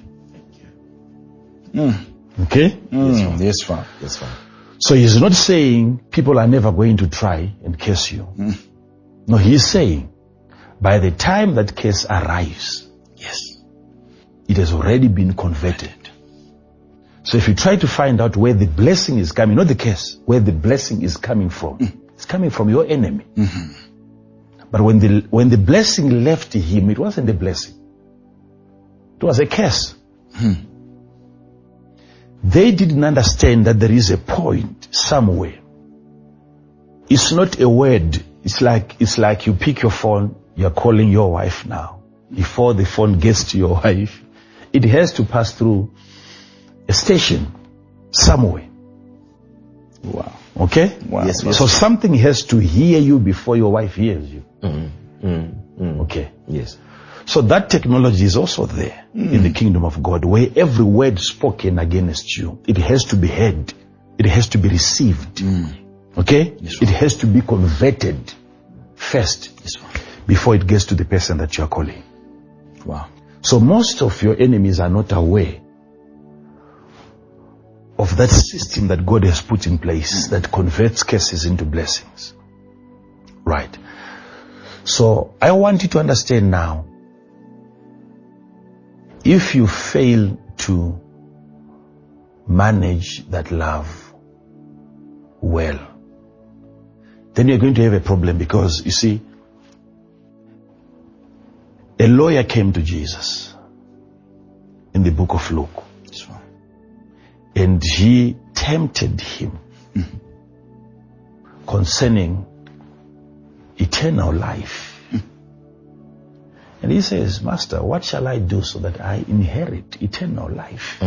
Okay? Yes, Father. Yes, Father. So he's not saying people are never going to try and curse you. No, he's saying by the time that curse arrives, Yes. it has already been converted. So if you try to find out where the blessing is coming, not the curse, where the blessing is coming from, it's coming from your enemy. But when the blessing left him, it wasn't a blessing. It was a curse. They didn't understand that there is a point somewhere. It's not a word. It's like you pick your phone, you're calling your wife now. Before the phone gets to your wife, it has to pass through a station somewhere. Wow. Okay? Wow. Yes, so something has to hear you before your wife hears you. Okay. Yes. So that technology is also there in the kingdom of God, where every word spoken against you, it has to be heard. It has to be received. Okay? Yes, it has to be converted first before it gets to the person that you are calling. Wow. So most of your enemies are not aware of that system that God has put in place that converts curses into blessings. Right. So I want you to understand now, if you fail to manage that love well, then you're going to have a problem, because you see, a lawyer came to Jesus in the book of Luke. And he tempted him concerning eternal life. And he says, Master, what shall I do so that I inherit eternal life?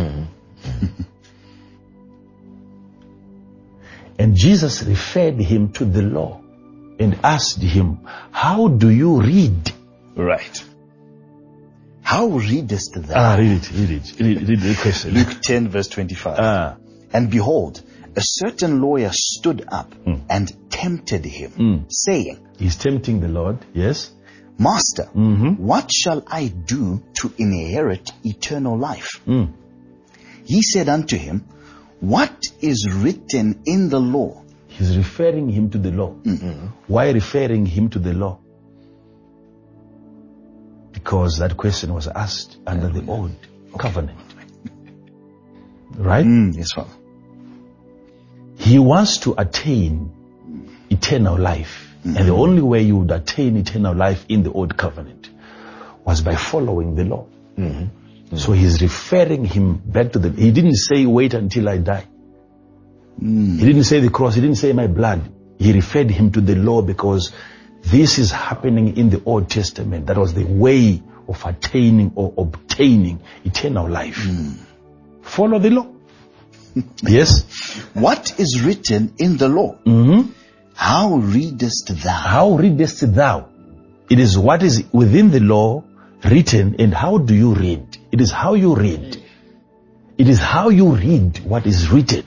And Jesus referred him to the law and asked him, how do you read? Right. How readest thou? Read the question. Luke 10 verse 25. And behold, a certain lawyer stood up and tempted him, saying, He's tempting the Lord, yes? Master, what shall I do to inherit eternal life? He said unto him, what is written in the law? He's referring him to the law. Why referring him to the law? Because that question was asked under the old covenant. Right? Yes, Father. He wants to attain eternal life. And the only way you would attain eternal life in the old covenant was by following the law. So he's referring him back to he didn't say, wait until I die. He didn't say the cross. He didn't say my blood. He referred him to the law, because this is happening in the Old Testament. That was the way of attaining or obtaining eternal life. Follow the law. Yes. What is written in the law? How readest thou? How readest thou? It is what is within the law written, and how do you read? It is how you read. It is how you read what is written.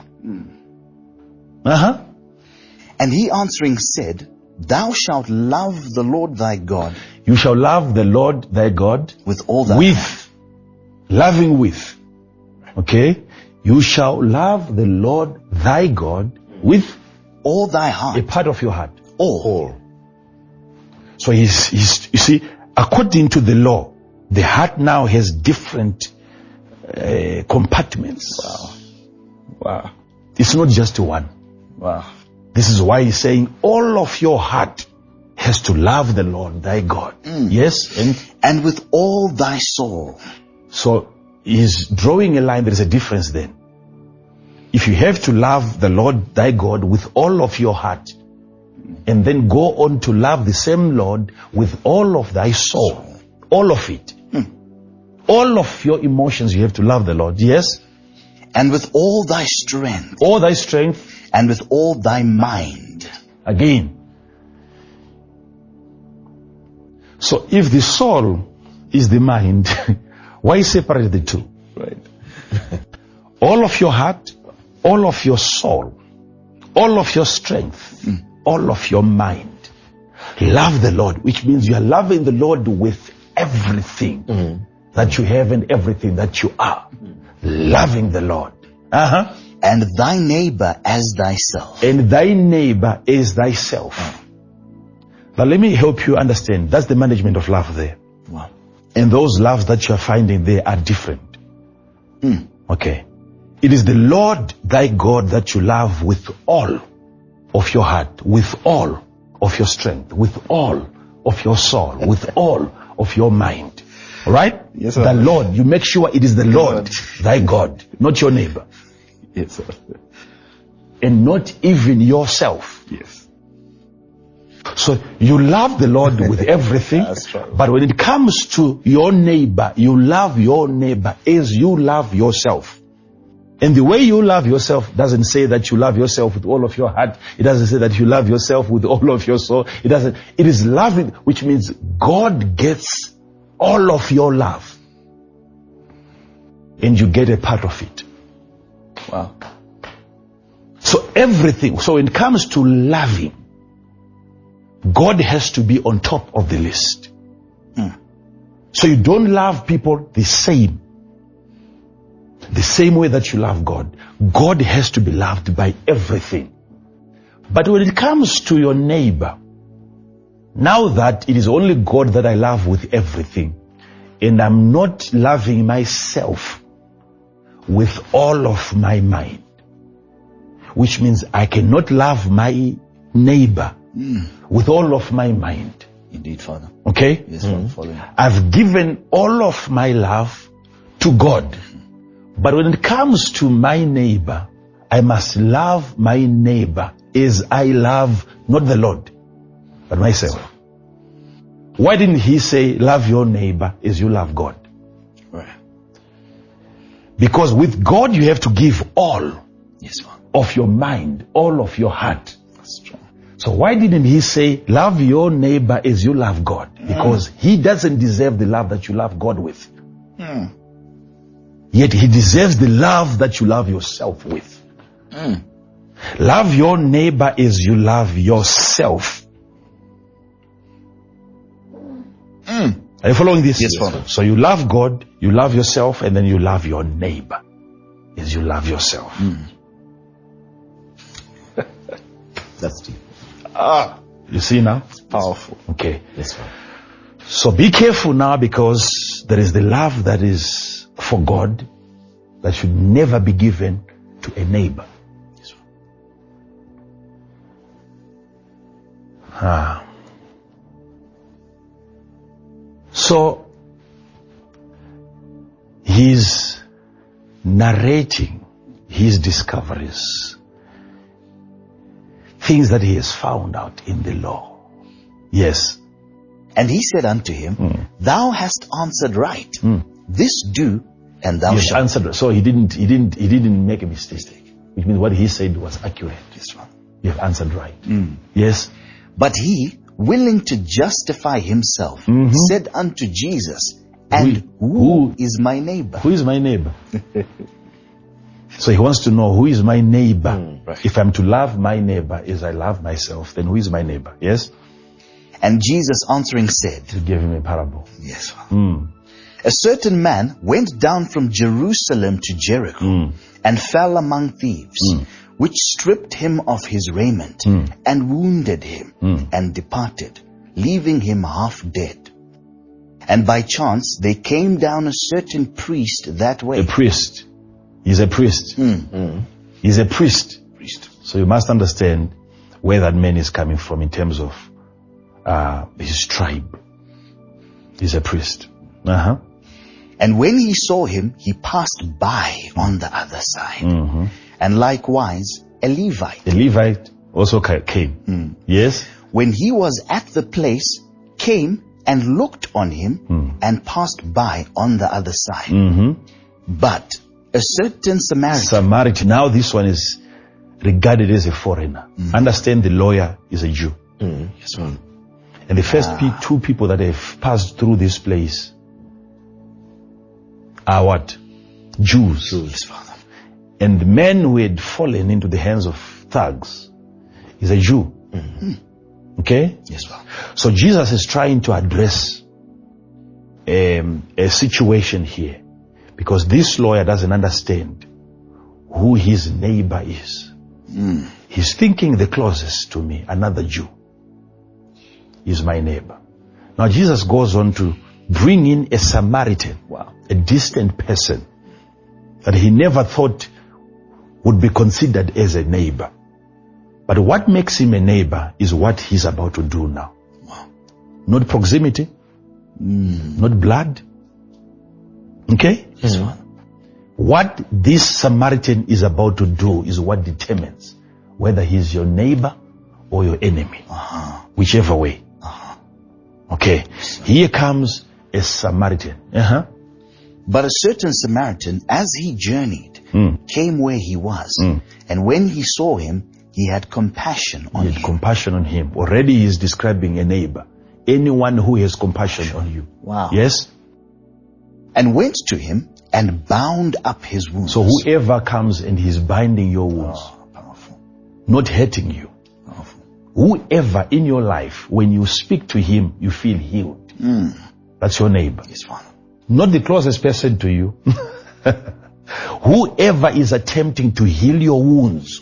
And he answering said, thou shalt love the Lord thy God. You shall love the Lord thy God with all thy heart. Loving with. Okay? You shall love the Lord thy God with all thy heart. A part of your heart. All. So you see, according to the law, the heart now has different compartments. Wow. It's not just one. Wow. This is why he's saying all of your heart has to love the Lord thy God. Yes? And with all thy soul. So he's drawing a line. There is a difference then. If you have to love the Lord thy God with all of your heart, and then go on to love the same Lord with all of thy soul, all of it, all of your emotions, you have to love the Lord. Yes? And with all thy strength. All thy strength. And with all thy mind. Again. So if the soul is the mind, why separate the two? Right. All of your heart, all of your soul, all of your strength, all of your mind. Love the Lord, which means you are loving the Lord with everything that you have and everything that you are. Loving the Lord. And thy neighbor as thyself. And thy neighbor is thyself. Now let me help you understand. That's the management of love there. Wow. And those loves that you are finding there are different. Okay. It is the Lord thy God that you love with all of your heart, with all of your strength, with all of your soul, with all of your mind. Right? Yes, the Father. Lord. You make sure it is the Lord, thy God, not your neighbor. Yes, And not even yourself. yes. So you love the Lord with everything, That's right. but when it comes to your neighbor, you love your neighbor as you love yourself. And the way you love yourself doesn't say that you love yourself with all of your heart. It doesn't say that you love yourself with all of your soul. It doesn't. It is loving, which means God gets all of your love. And you get a part of it. Wow. So everything, so when it comes to loving, God has to be on top of the list. So you don't love people the same way that you love God. God has to be loved by everything. But when it comes to your neighbor, now that it is only God that I love with everything, and I'm not loving myself with all of my mind, which means I cannot love my neighbor with all of my mind. Indeed, Father. Okay? Yes, Father. Following. I've given all of my love to God. But when it comes to my neighbor, I must love my neighbor as I love not the Lord, but myself. Why didn't he say, love your neighbor as you love God? Right. Because with God you have to give all Yes, Father. of your mind, all of your heart. That's true. So why didn't he say, love your neighbor as you love God? Because he doesn't deserve the love that you love God with. Yet he deserves the love that you love yourself with. Love your neighbor as you love yourself. Are you following this? Yes, Father. So you love God, you love yourself, and then you love your neighbor as you love yourself. That's deep. You see now? Powerful. Okay. Yes, Father. So be careful now, because there is the love that is for God that should never be given to a neighbor. So he's narrating his discoveries, things that he has found out in the law. Yes. And he said unto him, Thou hast answered right. This do, and thou He has shalt. answered. So he didn't make a mistake. Which means what he said was accurate. Yes, Father. You have answered right. Yes. But he, willing to justify himself, said unto Jesus, And who is my neighbor? Who is my neighbor? So he wants to know, who is my neighbor? Right. If I'm to love my neighbor as I love myself, then who is my neighbor? Yes? And Jesus answering said, He gave him a parable. Yes, Father. A certain man went down from Jerusalem to Jericho and fell among thieves, which stripped him of his raiment and wounded him and departed, leaving him half dead. And by chance there came down a certain priest that way. A priest. He's a priest. He's a priest. So you must understand where that man is coming from in terms of his tribe. He's a priest. And when he saw him, he passed by on the other side. And likewise a Levite. The Levite also came. Yes? When he was at the place, came and looked on him and passed by on the other side. But a certain Samaritan. Now this one is regarded as a foreigner. Understand, the lawyer is a Jew. Yes, Father. And the first two people that have passed through this place are what? Jews. Yes, Father. And the man who had fallen into the hands of thugs is a Jew. Okay? Yes, Father. So Jesus is trying to address a situation here, because this lawyer doesn't understand who his neighbor is. He's thinking the closest to me, another Jew, is my neighbor. Now Jesus goes on to bring in a Samaritan, a distant person that he never thought would be considered as a neighbor. But what makes him a neighbor is what he's about to do now. Not proximity, not blood, Okay? Yes, Father. What this Samaritan is about to do is what determines whether he's your neighbor or your enemy. Whichever way. Okay. Here comes a Samaritan. But a certain Samaritan, as he journeyed, came where he was. And when he saw him, he had compassion on He had him. compassion on him. Already he is describing a neighbor. Anyone who has compassion on you. Wow. Yes? And went to him and bound up his wounds. So whoever comes and he's binding your wounds, Powerful. not hurting you. Powerful. Whoever in your life, when you speak to him, you feel healed. That's your neighbor. Yes, Father. Not the closest person to you. Whoever is attempting to heal your wounds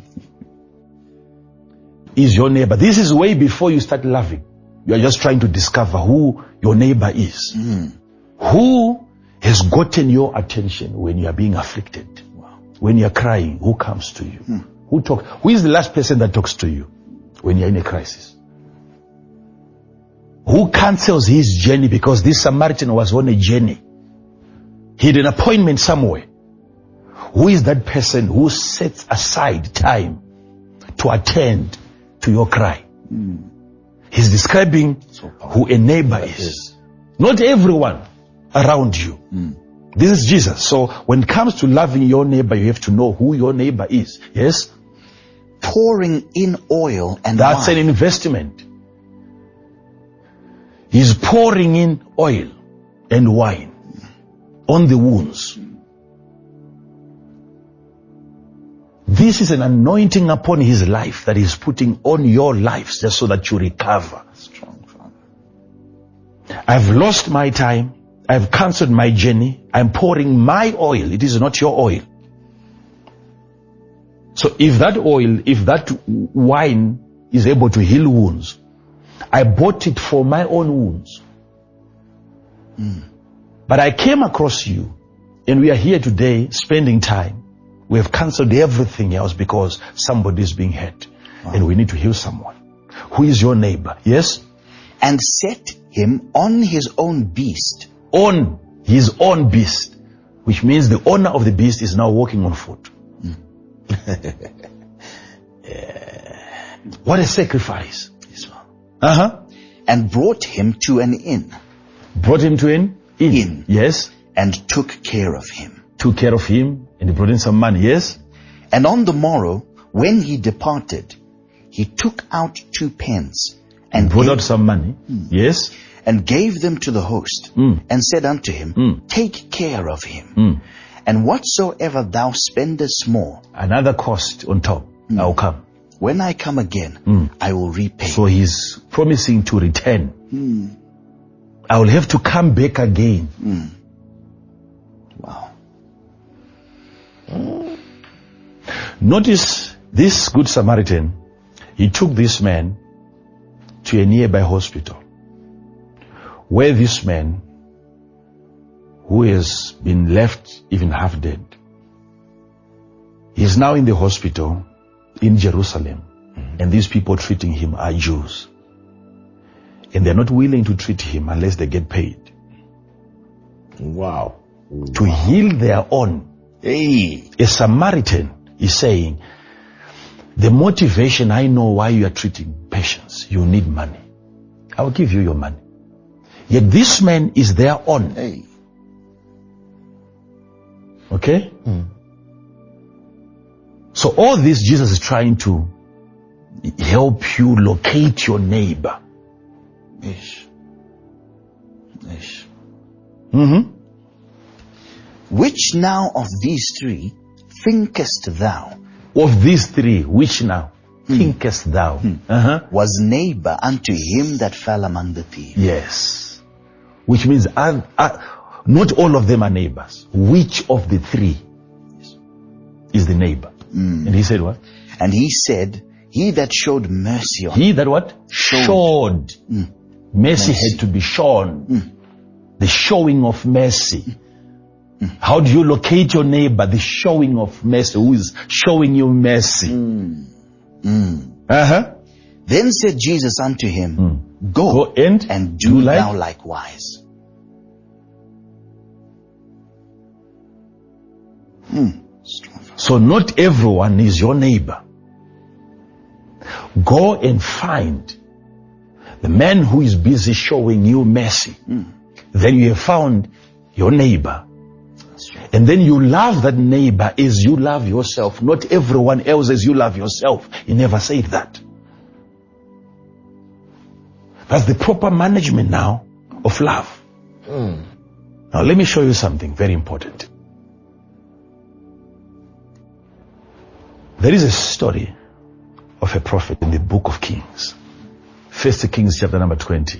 is your neighbor. This is way before you start loving. You are just trying to discover who your neighbor is. Who has gotten your attention when you are being afflicted? When you are crying, who comes to you? Who is the last person that talks to you when you are in a crisis? Who cancels his journey because this Samaritan was on a journey? He had an appointment somewhere. Who is that person who sets aside time to attend to your cry? He's describing who a neighbor is. Not everyone around you. This is Jesus. So when it comes to loving your neighbor, you have to know who your neighbor is. Yes? Pouring in oil and That's wine. an investment. He's pouring in oil and wine on the wounds. This is an anointing upon his life that he's putting on your lives just so that you recover. Strong, Father. I've lost my time. I've cancelled my journey. I'm pouring my oil. It is not your oil. So if that oil, if that wine is able to heal wounds, I bought it for my own wounds. But I came across you, and we are here today spending time. We have cancelled everything else because somebody is being hurt. And we need to heal someone. Who is your neighbor? Yes? And set him on his own beast. On his own beast. Which means the owner of the beast is now walking on foot. What a sacrifice. And brought him to an inn. Brought him to an inn. Yes. And took care of him. Took care of him and he brought in some money. Yes. And on the morrow, when he departed, he took out 2 pence and brought out some money. Yes. And gave them to the host and said unto him, take care of him. And whatsoever thou spendest more, another cost on top, I'll come. When I come again, I will repay. So he's promising to return. I will have to come back again. Wow. Notice this good Samaritan, he took this man to a nearby hospital where this man, who has been left even half dead, he's now in the hospital in Jerusalem, and these people treating him are Jews, and they're not willing to treat him unless they get paid. Wow. To heal their own. Hey. A Samaritan is saying, the motivation, I know why you are treating patients. You need money. I will give you your money. Yet this man is their own. Hey. Okay? So all this, Jesus is trying to help you locate your neighbor. Ish. Which now of these 3 thinkest thou? Of these 3, which now thinkest thou? Was neighbor unto him that fell among the thieves. Yes. Which means not all of them are neighbors. Which of the 3 is the neighbor? And he said what? And he said, he that showed mercy on He that what? Showed. Mercy had to be shown. The showing of mercy. How do you locate your neighbor? The showing of mercy. Who is showing you mercy? Then said Jesus unto him, Go and do thou likewise. So not everyone is your neighbor. Go and find the man who is busy showing you mercy. Then you have found your neighbor. And then you love that neighbor as you love yourself, not everyone else as you love yourself. He never said that. That's the proper management now of love. Now let me show you something very important. There is a story of a prophet in the book of Kings. 1 Kings chapter number 20.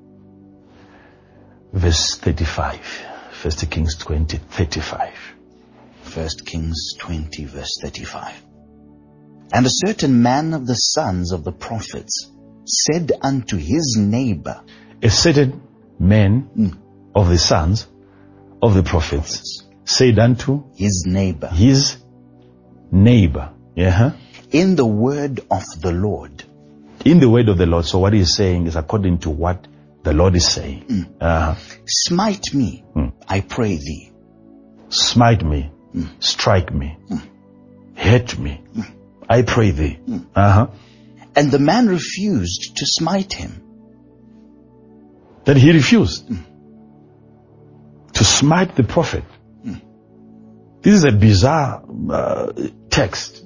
Verse 35. 1 Kings 20, 35. 1 Kings 20 verse 35. And a certain man of the sons of the prophets said unto his neighbor. A certain man of the sons of the prophets said unto his neighbor. His neighbor. In the word of the Lord. In the word of the Lord. So what he's saying is according to what the Lord is saying. Smite me, I pray thee. Smite me, strike me, hurt me, I pray thee. And the man refused to smite him. Then he refused to smite the prophet. This is a bizarre text.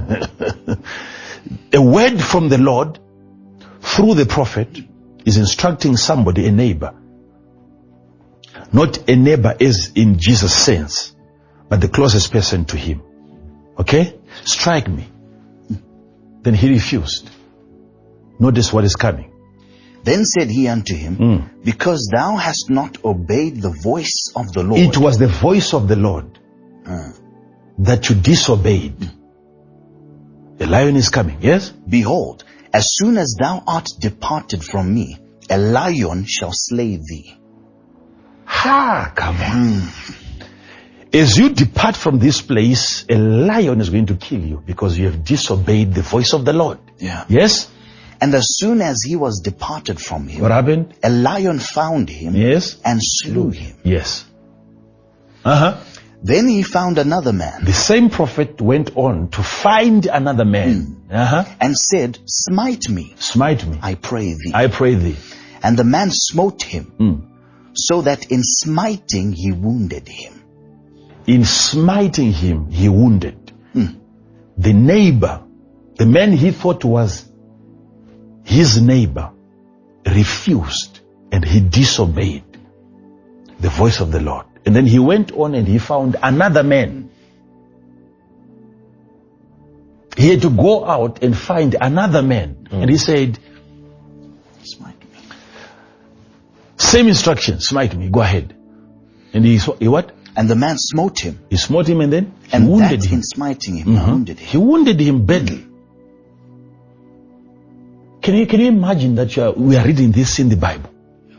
A word from the Lord through the prophet is instructing somebody, a neighbor. Not a neighbor as in Jesus' sense, but the closest person to him. Okay? Strike me. Then he refused. Notice what is coming. Then said he unto him, because thou hast not obeyed the voice of the Lord. It was the voice of the Lord that you disobeyed. The lion is coming, yes? Behold, as soon as thou art departed from me, a lion shall slay thee. Come on. As you depart from this place, a lion is going to kill you because you have disobeyed the voice of the Lord. Yeah. Yes? And as soon as he was departed from him, what happened? A lion found him, yes, and slew him. Yes. Then he found another man. The same prophet went on to find another man. And said, smite me. Smite me. I pray thee. I pray thee. And the man smote him, so that in smiting he wounded him. In smiting him, he wounded. The neighbor, the man he thought was his neighbor, refused and he disobeyed the voice of the Lord. And then he went on and he found another man. He had to go out and find another man. And he said, smite me. Same instruction, smite me, go ahead. And he what? And the man smote him. He smote him and then he wounded him. In smiting him, he wounded him. He wounded him badly. Can you imagine that we are reading this in the Bible?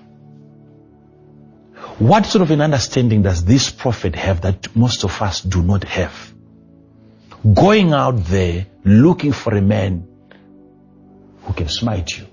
What sort of an understanding does this prophet have that most of us do not have? Going out there looking for a man who can smite you.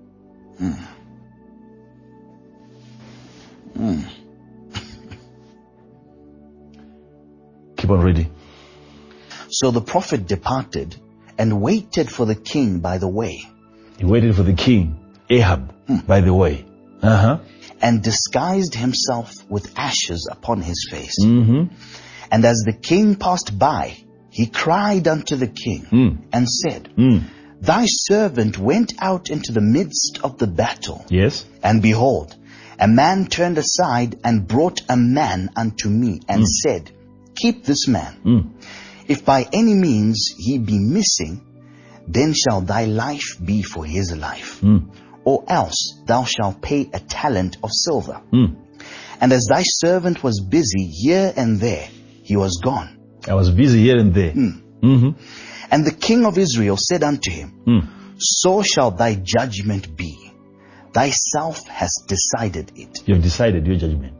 Keep on reading. So the prophet departed and waited for the king by the way. He waited for the king, Ahab, by the way. And disguised himself with ashes upon his face. And as the king passed by, he cried unto the king and said, Thy servant went out into the midst of the battle. Yes. And behold, a man turned aside and brought a man unto me and said, Keep this man. If by any means he be missing, then shall thy life be for his life. Or else thou shalt pay a talent of silver. And as thy servant was busy here and there, he was gone. I was busy here and there. And the king of Israel said unto him, So shall thy judgment be. Thyself hast decided it. You have decided your judgment.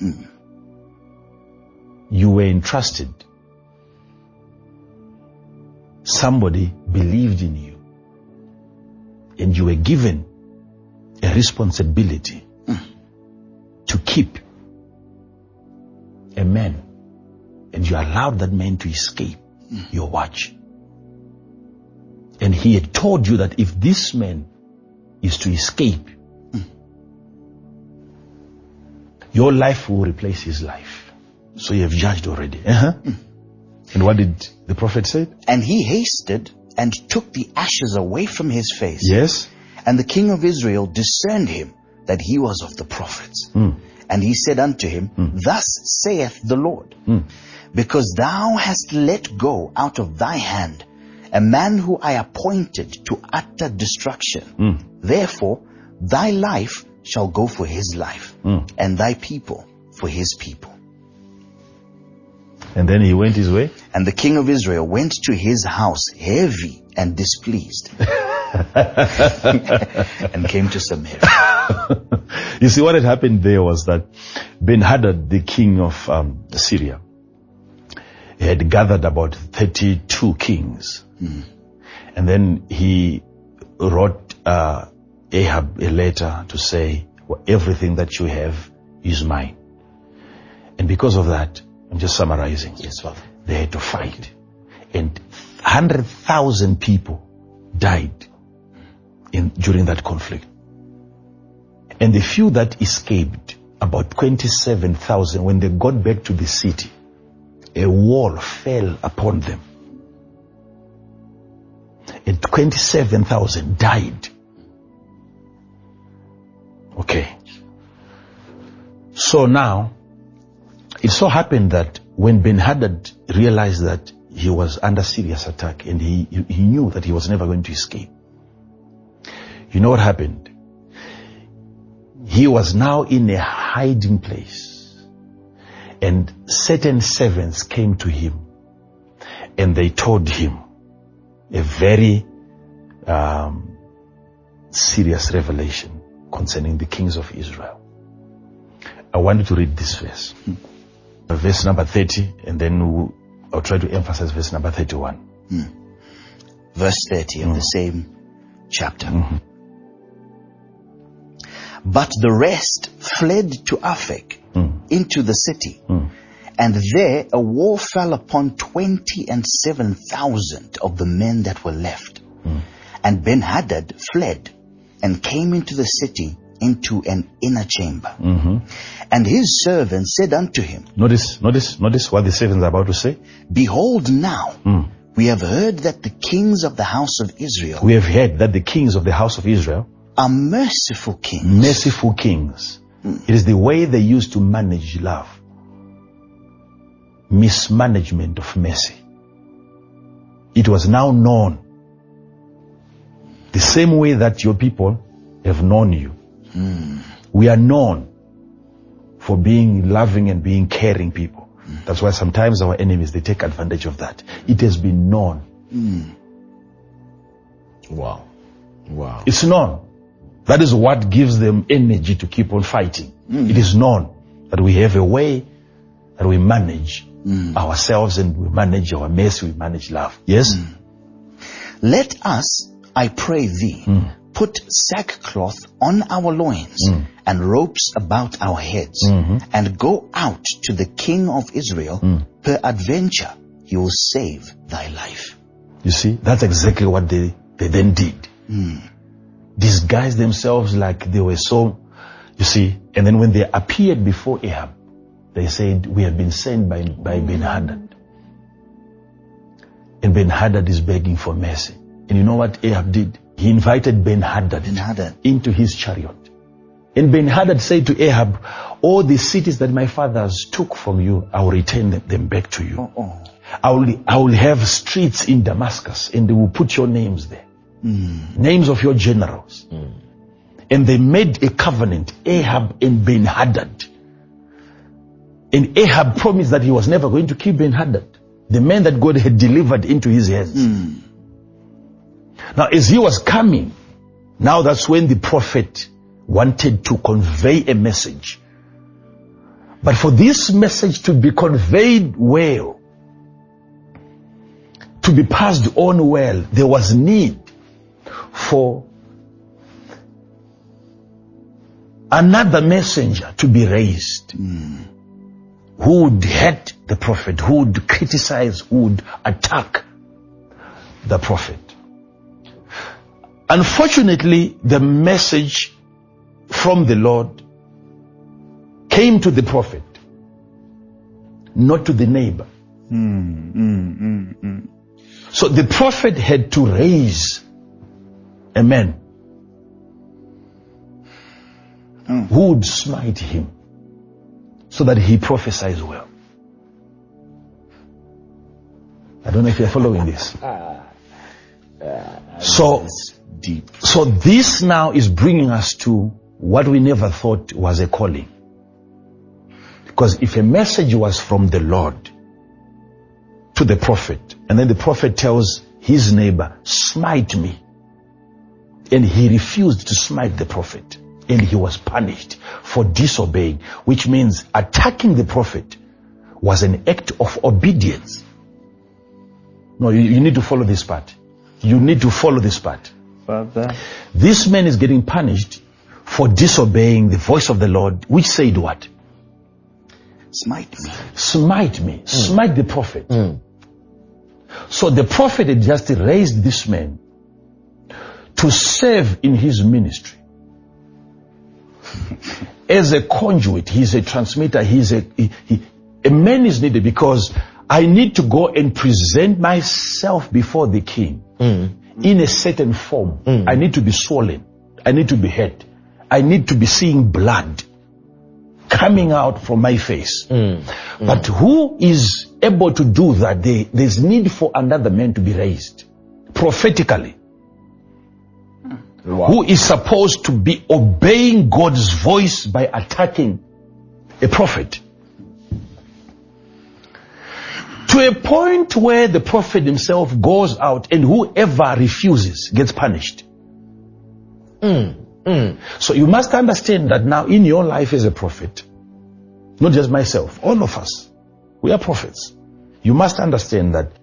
You were entrusted. Somebody believed in you. And you were given a responsibility to keep a man. And you allowed that man to escape your watch. And he had told you that if this man is to escape, your life will replace his life. So you have judged already. And what did the prophet say? And he hasted and took the ashes away from his face. Yes. And the king of Israel discerned him that he was of the prophets. And he said unto him, Thus saith the Lord, because thou hast let go out of thy hand a man who I appointed to utter destruction. Therefore, thy life shall go for his life, and thy people for his people. And then he went his way. And the king of Israel went to his house heavy and displeased, and came to Samaria. You see, what had happened there was that Ben-Hadad, the king of Syria, had gathered about 32 kings. And then he wrote Ahab a letter to say, well, everything that you have is mine. And because of that, I'm just summarizing. Yes, Father. They had to fight. And 100,000 people died during that conflict. And the few that escaped, about 27,000, when they got back to the city, a wall fell upon them. And 27,000 died. Okay. So now, it so happened that when Ben-Hadad realized that he was under serious attack and he knew that he was never going to escape, you know what happened? He was now in a hiding place, and certain servants came to him and they told him a very serious revelation concerning the kings of Israel. I want you to read this verse. Verse number 30, and then I'll try to emphasize verse number 31. Verse 30 of the same chapter. But the rest fled to Aphek into the city, and there a war fell upon 27,000 of the men that were left. And Ben-Hadad fled and came into the city into an inner chamber. And his servants said unto him, Notice what the servants are about to say. Behold now, we have heard that the kings of the house of Israel We have heard that the kings of the house of Israel are merciful kings. Merciful kings. It is the way they used to manage love. Mismanagement of mercy. It was now known. The same way that your people have known you. We are known for being loving and being caring people. That's why sometimes our enemies, they take advantage of that. It has been known. Wow. It's known. That is what gives them energy to keep on fighting. It is known that we have a way that we manage ourselves, and we manage our mercy, we manage love. Yes? Let us, I pray thee, put sackcloth on our loins and ropes about our heads, and go out to the king of Israel. Peradventure he will save thy life. You see, that's exactly what they then did. Disguised themselves like they were so, you see, and then when they appeared before Ahab, they said, we have been sent by Ben-Hadad. And Ben-Hadad is begging for mercy. And you know what Ahab did? He invited Ben-Hadad into his chariot. And Ben-Hadad said to Ahab, all the cities that my fathers took from you, I will return them back to you. I will have streets in Damascus, and they will put your names there. Names of your generals. And they made a covenant, Ahab and Ben-Hadad. And Ahab promised that he was never going to kill Ben-Hadad, the man that God had delivered into his hands. Now, as he was coming, now that's when the prophet wanted to convey a message. But for this message to be conveyed well, to be passed on well, there was need for another messenger to be raised. who would hate the prophet, who would criticize, who would attack the prophet. Unfortunately, the message from the Lord came to the prophet, not to the neighbor. So the prophet had to raise a man who would smite him so that he prophesies well. I don't know if you're following this. So this now is bringing us to what we never thought was a calling. Because if a message was from the Lord to the prophet, and then the prophet tells his neighbor, smite me, and he refused to smite the prophet, and he was punished for disobeying, which means attacking the prophet was an act of obedience. No, you need to follow this part. You need to follow this part. Father, this man is getting punished for disobeying the voice of the Lord, which said what? Smite me. Smite me. Smite the prophet. So the prophet had just raised this man to serve in his ministry. As a conduit, he's a transmitter, a man is needed because I need to go and present myself before the king in a certain form. I need to be swollen. I need to be hurt. I need to be seeing blood coming out from my face. But who is able to do that? There's need for another man to be raised prophetically. wow. Who is supposed to be obeying God's voice by attacking a prophet. To a point where the prophet himself goes out and whoever refuses gets punished. So you must understand that now in your life as a prophet, not just myself, all of us, we are prophets. You must understand that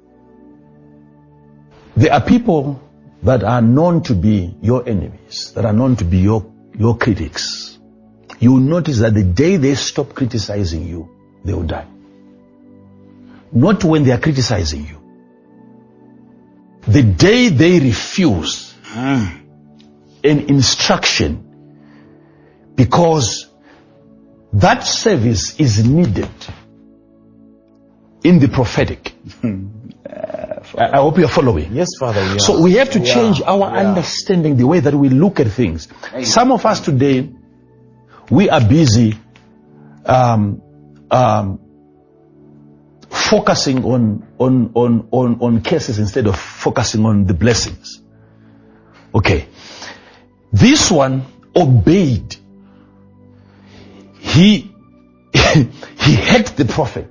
there are people that are known to be your enemies, that are known to be your critics. You will notice that the day they stop criticizing you, they will die. Not when they are criticizing you. The day they refuse an instruction, because that service is needed in the prophetic. I hope you're following. Yes, Father. We are. So we have to change our understanding, the way that we look at things. Some of us today, we are busy focusing on cases instead of focusing on the blessings. Okay. This one obeyed. He hate the prophet.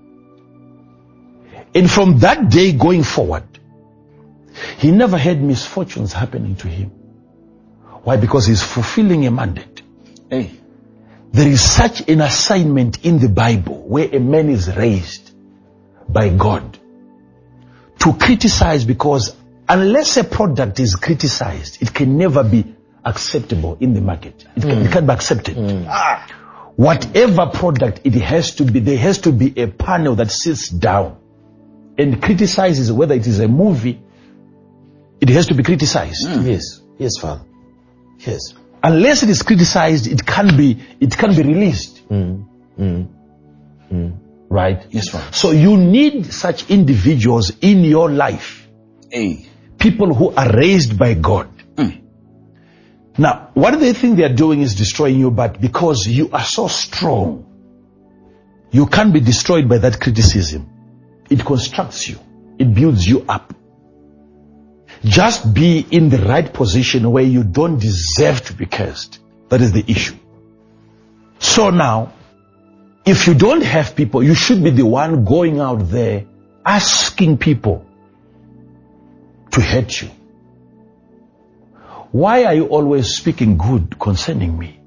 And from that day going forward, he never had misfortunes happening to him. Why? Because he's fulfilling a mandate. Hey. There is such an assignment in the Bible where a man is raised by God to criticize, because unless a product is criticized, it can never be acceptable in the market. It can't be accepted. Whatever product it has to be, there has to be a panel that sits down and criticizes. Whether it is a movie, it has to be criticized. Yes, Father. Yes. Unless it is criticized, it can't be released. Right? Yes, Father. So you need such individuals in your life. Hey. People who are raised by God. Now, what they think they are doing is destroying you, but because you are so strong, you can't be destroyed by that criticism. It constructs you. It builds you up. Just be in the right position where you don't deserve to be cursed. That is the issue. So now, if you don't have people, you should be the one going out there asking people to hate you. Why are you always speaking good concerning me?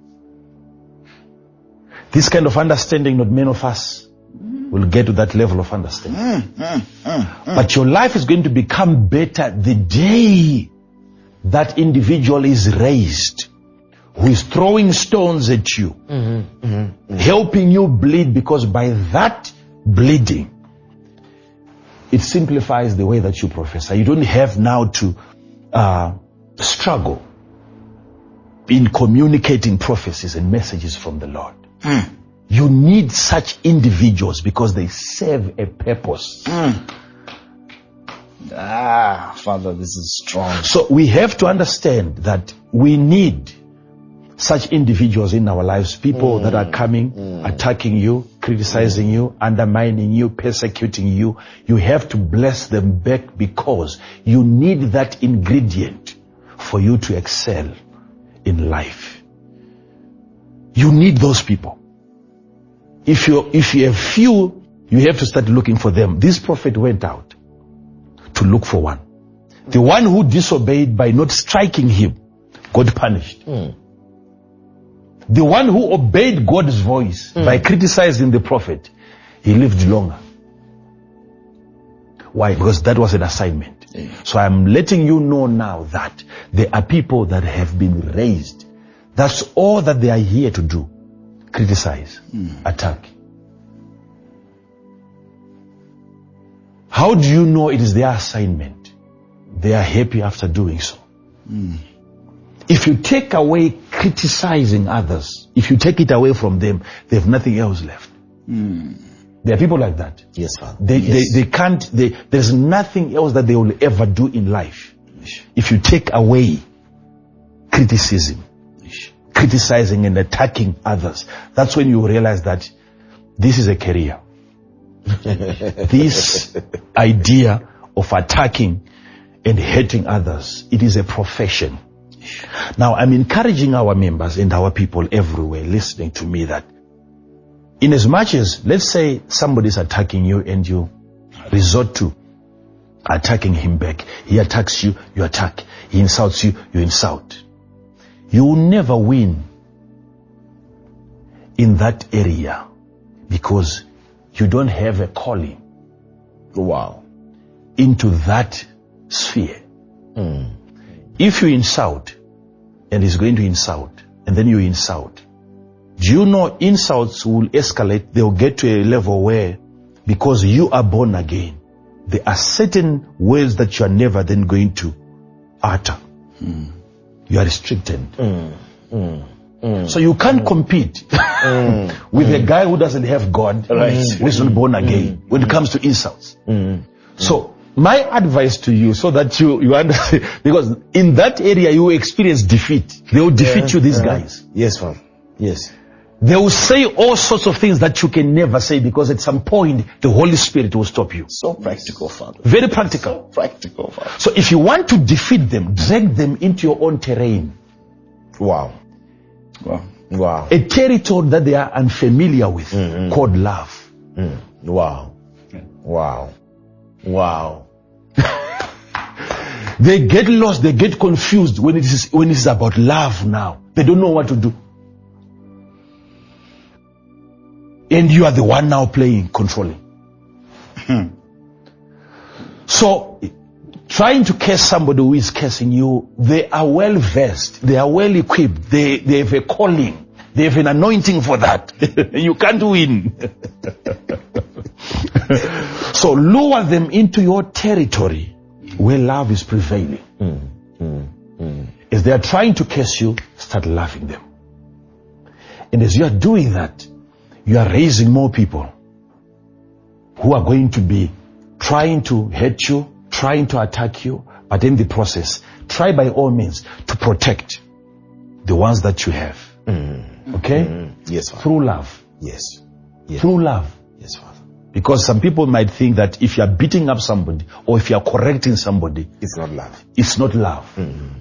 This kind of understanding, not many of us will get to that level of understanding. But your life is going to become better the day that individual is raised, who is throwing stones at you, helping you bleed, because by that bleeding, it simplifies the way that you prophesy. You don't have now to struggle in communicating prophecies and messages from the Lord. You need such individuals because they serve a purpose. Father, this is strong. So we have to understand that we need such individuals in our lives, people that are coming, attacking you, criticizing you, undermining you, persecuting you. You have to bless them back, because you need that ingredient for you to excel in life. You need those people. If you have few, you have to start looking for them. This prophet went out to look for one. The one who disobeyed by not striking him got punished. The one who obeyed God's voice by criticizing the prophet, he lived longer. Why? Because that was an assignment. So I'm letting you know now that there are people that have been raised. That's all that they are here to do. Criticize, attack. How do you know it is their assignment? They are happy after doing so. If you take away criticizing others, if you take it away from them, they have nothing else left. There are people like that. Yes, Father. They can't, there's nothing else that they will ever do in life. If you take away criticism, criticizing and attacking others, that's when you realize that this is a career. This idea of attacking and hating others, it is a profession. Now, I'm encouraging our members and our people everywhere listening to me that in as much as, let's say somebody's attacking you and you resort to attacking him back. He attacks you, you attack. He insults you, you insult. You will never win in that area because you don't have a calling. Wow. Into that sphere. If you insult, and he's going to insult, and then you insult, do you know insults will escalate? They'll get to a level where, because you are born again, there are certain words that you are never then going to utter. You are restricted. So you can't compete with a guy who doesn't have God, who is not born again, when it comes to insults. So my advice to you, so that you understand, because in that area you will experience defeat. They will defeat you, these guys. Yes, Father. Yes. They will say all sorts of things that you can never say, because at some point the Holy Spirit will stop you. So practical, Father. Very practical. So practical, Father. So if you want to defeat them, drag them into your own terrain. Wow. Wow. Wow. A territory that they are unfamiliar with, called love. Wow. Wow. Wow. They get lost, they get confused when it is about love now. They don't know what to do. And you are the one now playing, controlling. So, trying to curse somebody who is cursing you, they are well versed, they are well equipped, they have a calling, they have an anointing for that. You can't win. So lure them into your territory where love is prevailing. As they are trying to curse you, start loving them. And as you are doing that, you are raising more people who are going to be trying to hate you, trying to attack you, but in the process, try by all means to protect the ones that you have. Okay? Yes, Father. Through love. Yes. Through love. Yes, Father. Because some people might think that if you are beating up somebody or if you are correcting somebody, It's not love. it's not love.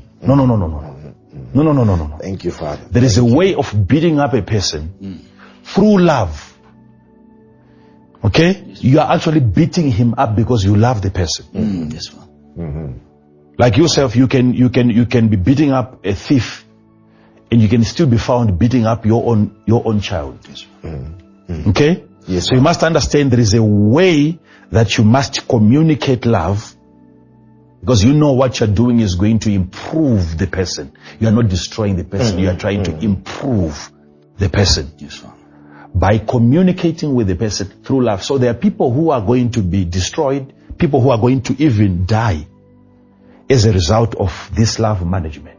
No. Thank you, Father. There is a way of beating up a person through love. Okay? You are actually beating him up because you love the person. Yes, Father. Like yourself, you can be beating up a thief, and you can still be found beating up your own child. Yes, Okay? Yes, So you must understand there is a way that you must communicate love, because you know what you're doing is going to improve the person. You are not destroying the person. You are trying to improve the person. Yes, Father. by communicating with the person through love. So there are people who are going to be destroyed, people who are going to even die as a result of this love management.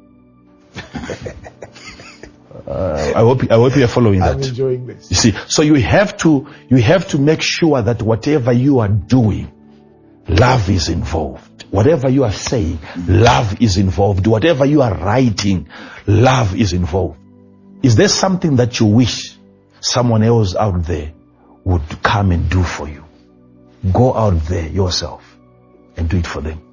I hope you are following that. I'm enjoying this. You see, so you have to make sure that whatever you are doing, love is involved. Whatever you are saying, love is involved. Whatever you are writing, love is involved. Is there something that you wish someone else out there would come and do for you? Go out there yourself and do it for them.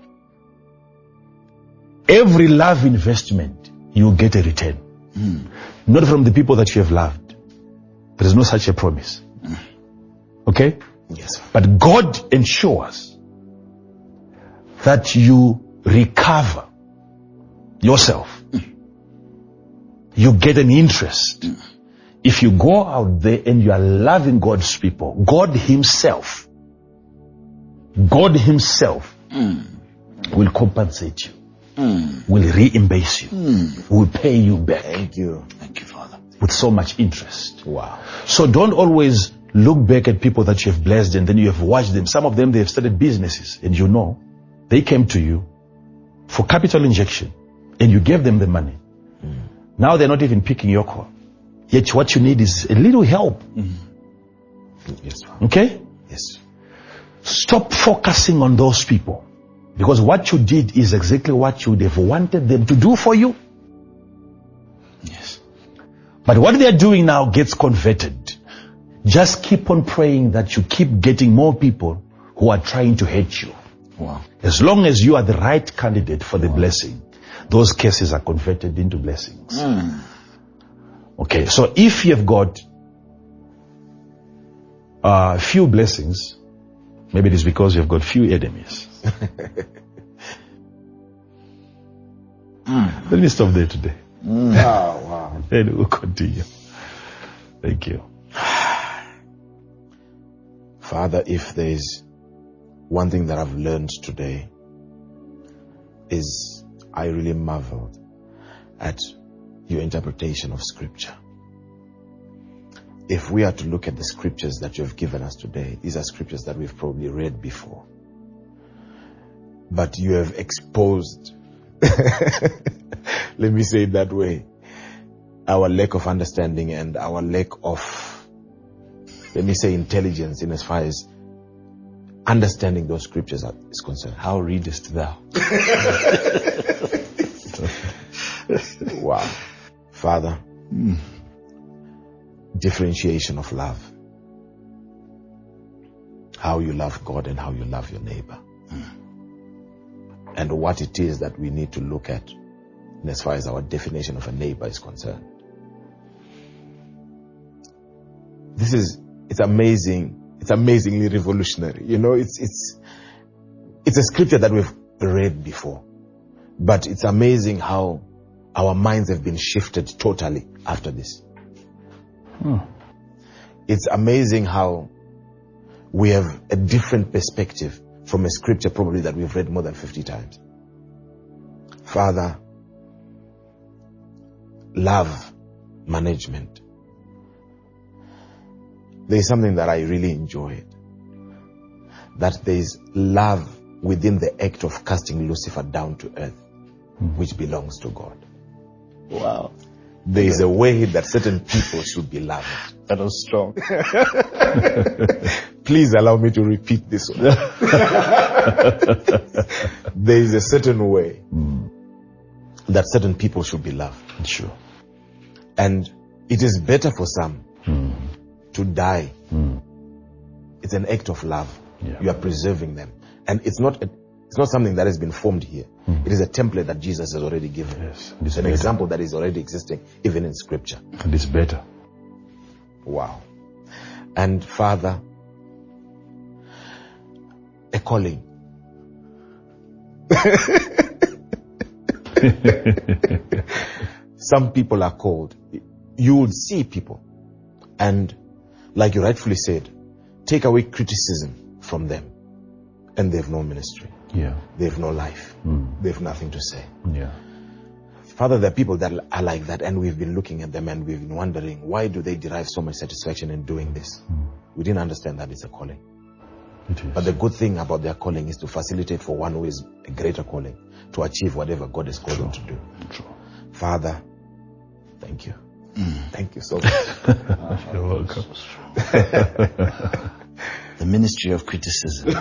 Every love investment, you get a return. Not from the people that you have loved. There is no such a promise. Okay? Yes. But God ensures that you recover yourself. You get an interest. If you go out there and you are loving God's people, God Himself will compensate you. Will reimburse you, will pay you back. Thank you. Thank you, Father. With so much interest. Wow. So don't always look back at people that you have blessed and then you have watched them. Some of them, they have started businesses and you know, they came to you for capital injection and you gave them the money. Now they're not even picking your call. Yet what you need is a little help. Yes, Father. Okay? Yes. Stop focusing on those people. Because what you did is exactly what you would have wanted them to do for you. Yes. But what they're doing now gets converted. Just keep on praying that you keep getting more people who are trying to hate you. Wow. As long as you are the right candidate for the blessing, those cases are converted into blessings. Okay, so if you've got few blessings, maybe it is because you've got few enemies. Let me stop there today. Wow. And we'll continue. Thank you. Father, if there's one thing that I've learned today is I really marveled at your interpretation of Scripture. If we are to look at the Scriptures that you have given us today, these are Scriptures that we've probably read before. But you have exposed, let me say it that way, our lack of understanding and our lack of, let me say, intelligence in as far as understanding those Scriptures is concerned. How readest thou? Wow. Father, differentiation of love. How you love God and how you love your neighbor. And what it is that we need to look at in as far as our definition of a neighbor is concerned. It's amazing. It's amazingly revolutionary. You know, it's a scripture that we've read before, but it's amazing how our minds have been shifted totally after this. It's amazing how we have a different perspective from a scripture probably that we've read more than 50 times. Father, love management. There's something that I really enjoyed. That there's love within the act of casting Lucifer down to earth, which belongs to God. Wow. There is a way that certain people should be loved. That was strong. Please allow me to repeat this one. There is a certain way that certain people should be loved. Sure. And it is better for some to die. It's an act of love. Yeah. You are preserving them. And it's not something that has been formed here. It is a template that Jesus has already given. Yes. It's an example that is already existing even in Scripture. And it's better. Wow. And Father, a calling. Some people are called. You would see people, and like you rightfully said, take away criticism from them, and they have no ministry. Yeah. They have no life. They have nothing to say. Yeah. Father, there are people that are like that, and we've been looking at them and we've been wondering, why do they derive so much satisfaction in doing this? We didn't understand that it's a calling. It is. But the good thing about their calling is to facilitate for one who is a greater calling, to achieve whatever God has called them to do. True. Father, thank you. Thank you so much. You're welcome. The ministry of criticism.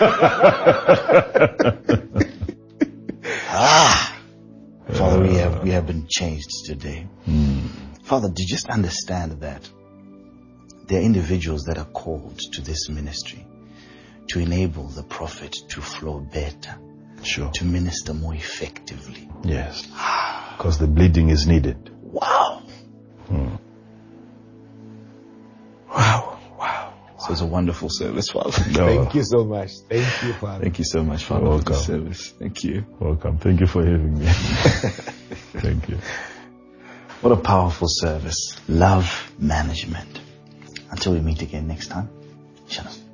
Father, we have been changed today. Father, do you just understand that there are individuals that are called to this ministry to enable the prophet to flow better, Sure. to minister more effectively? Yes. Because the bleeding is needed. Wow. Wow. So it's a wonderful service, Father. Thank you so much. Thank you, Father. Thank you so much, Father, You're for the welcome. service. Thank you. Welcome. Thank you for having me. Thank you. What a powerful service. Love management. Until we meet again next time. Shalom.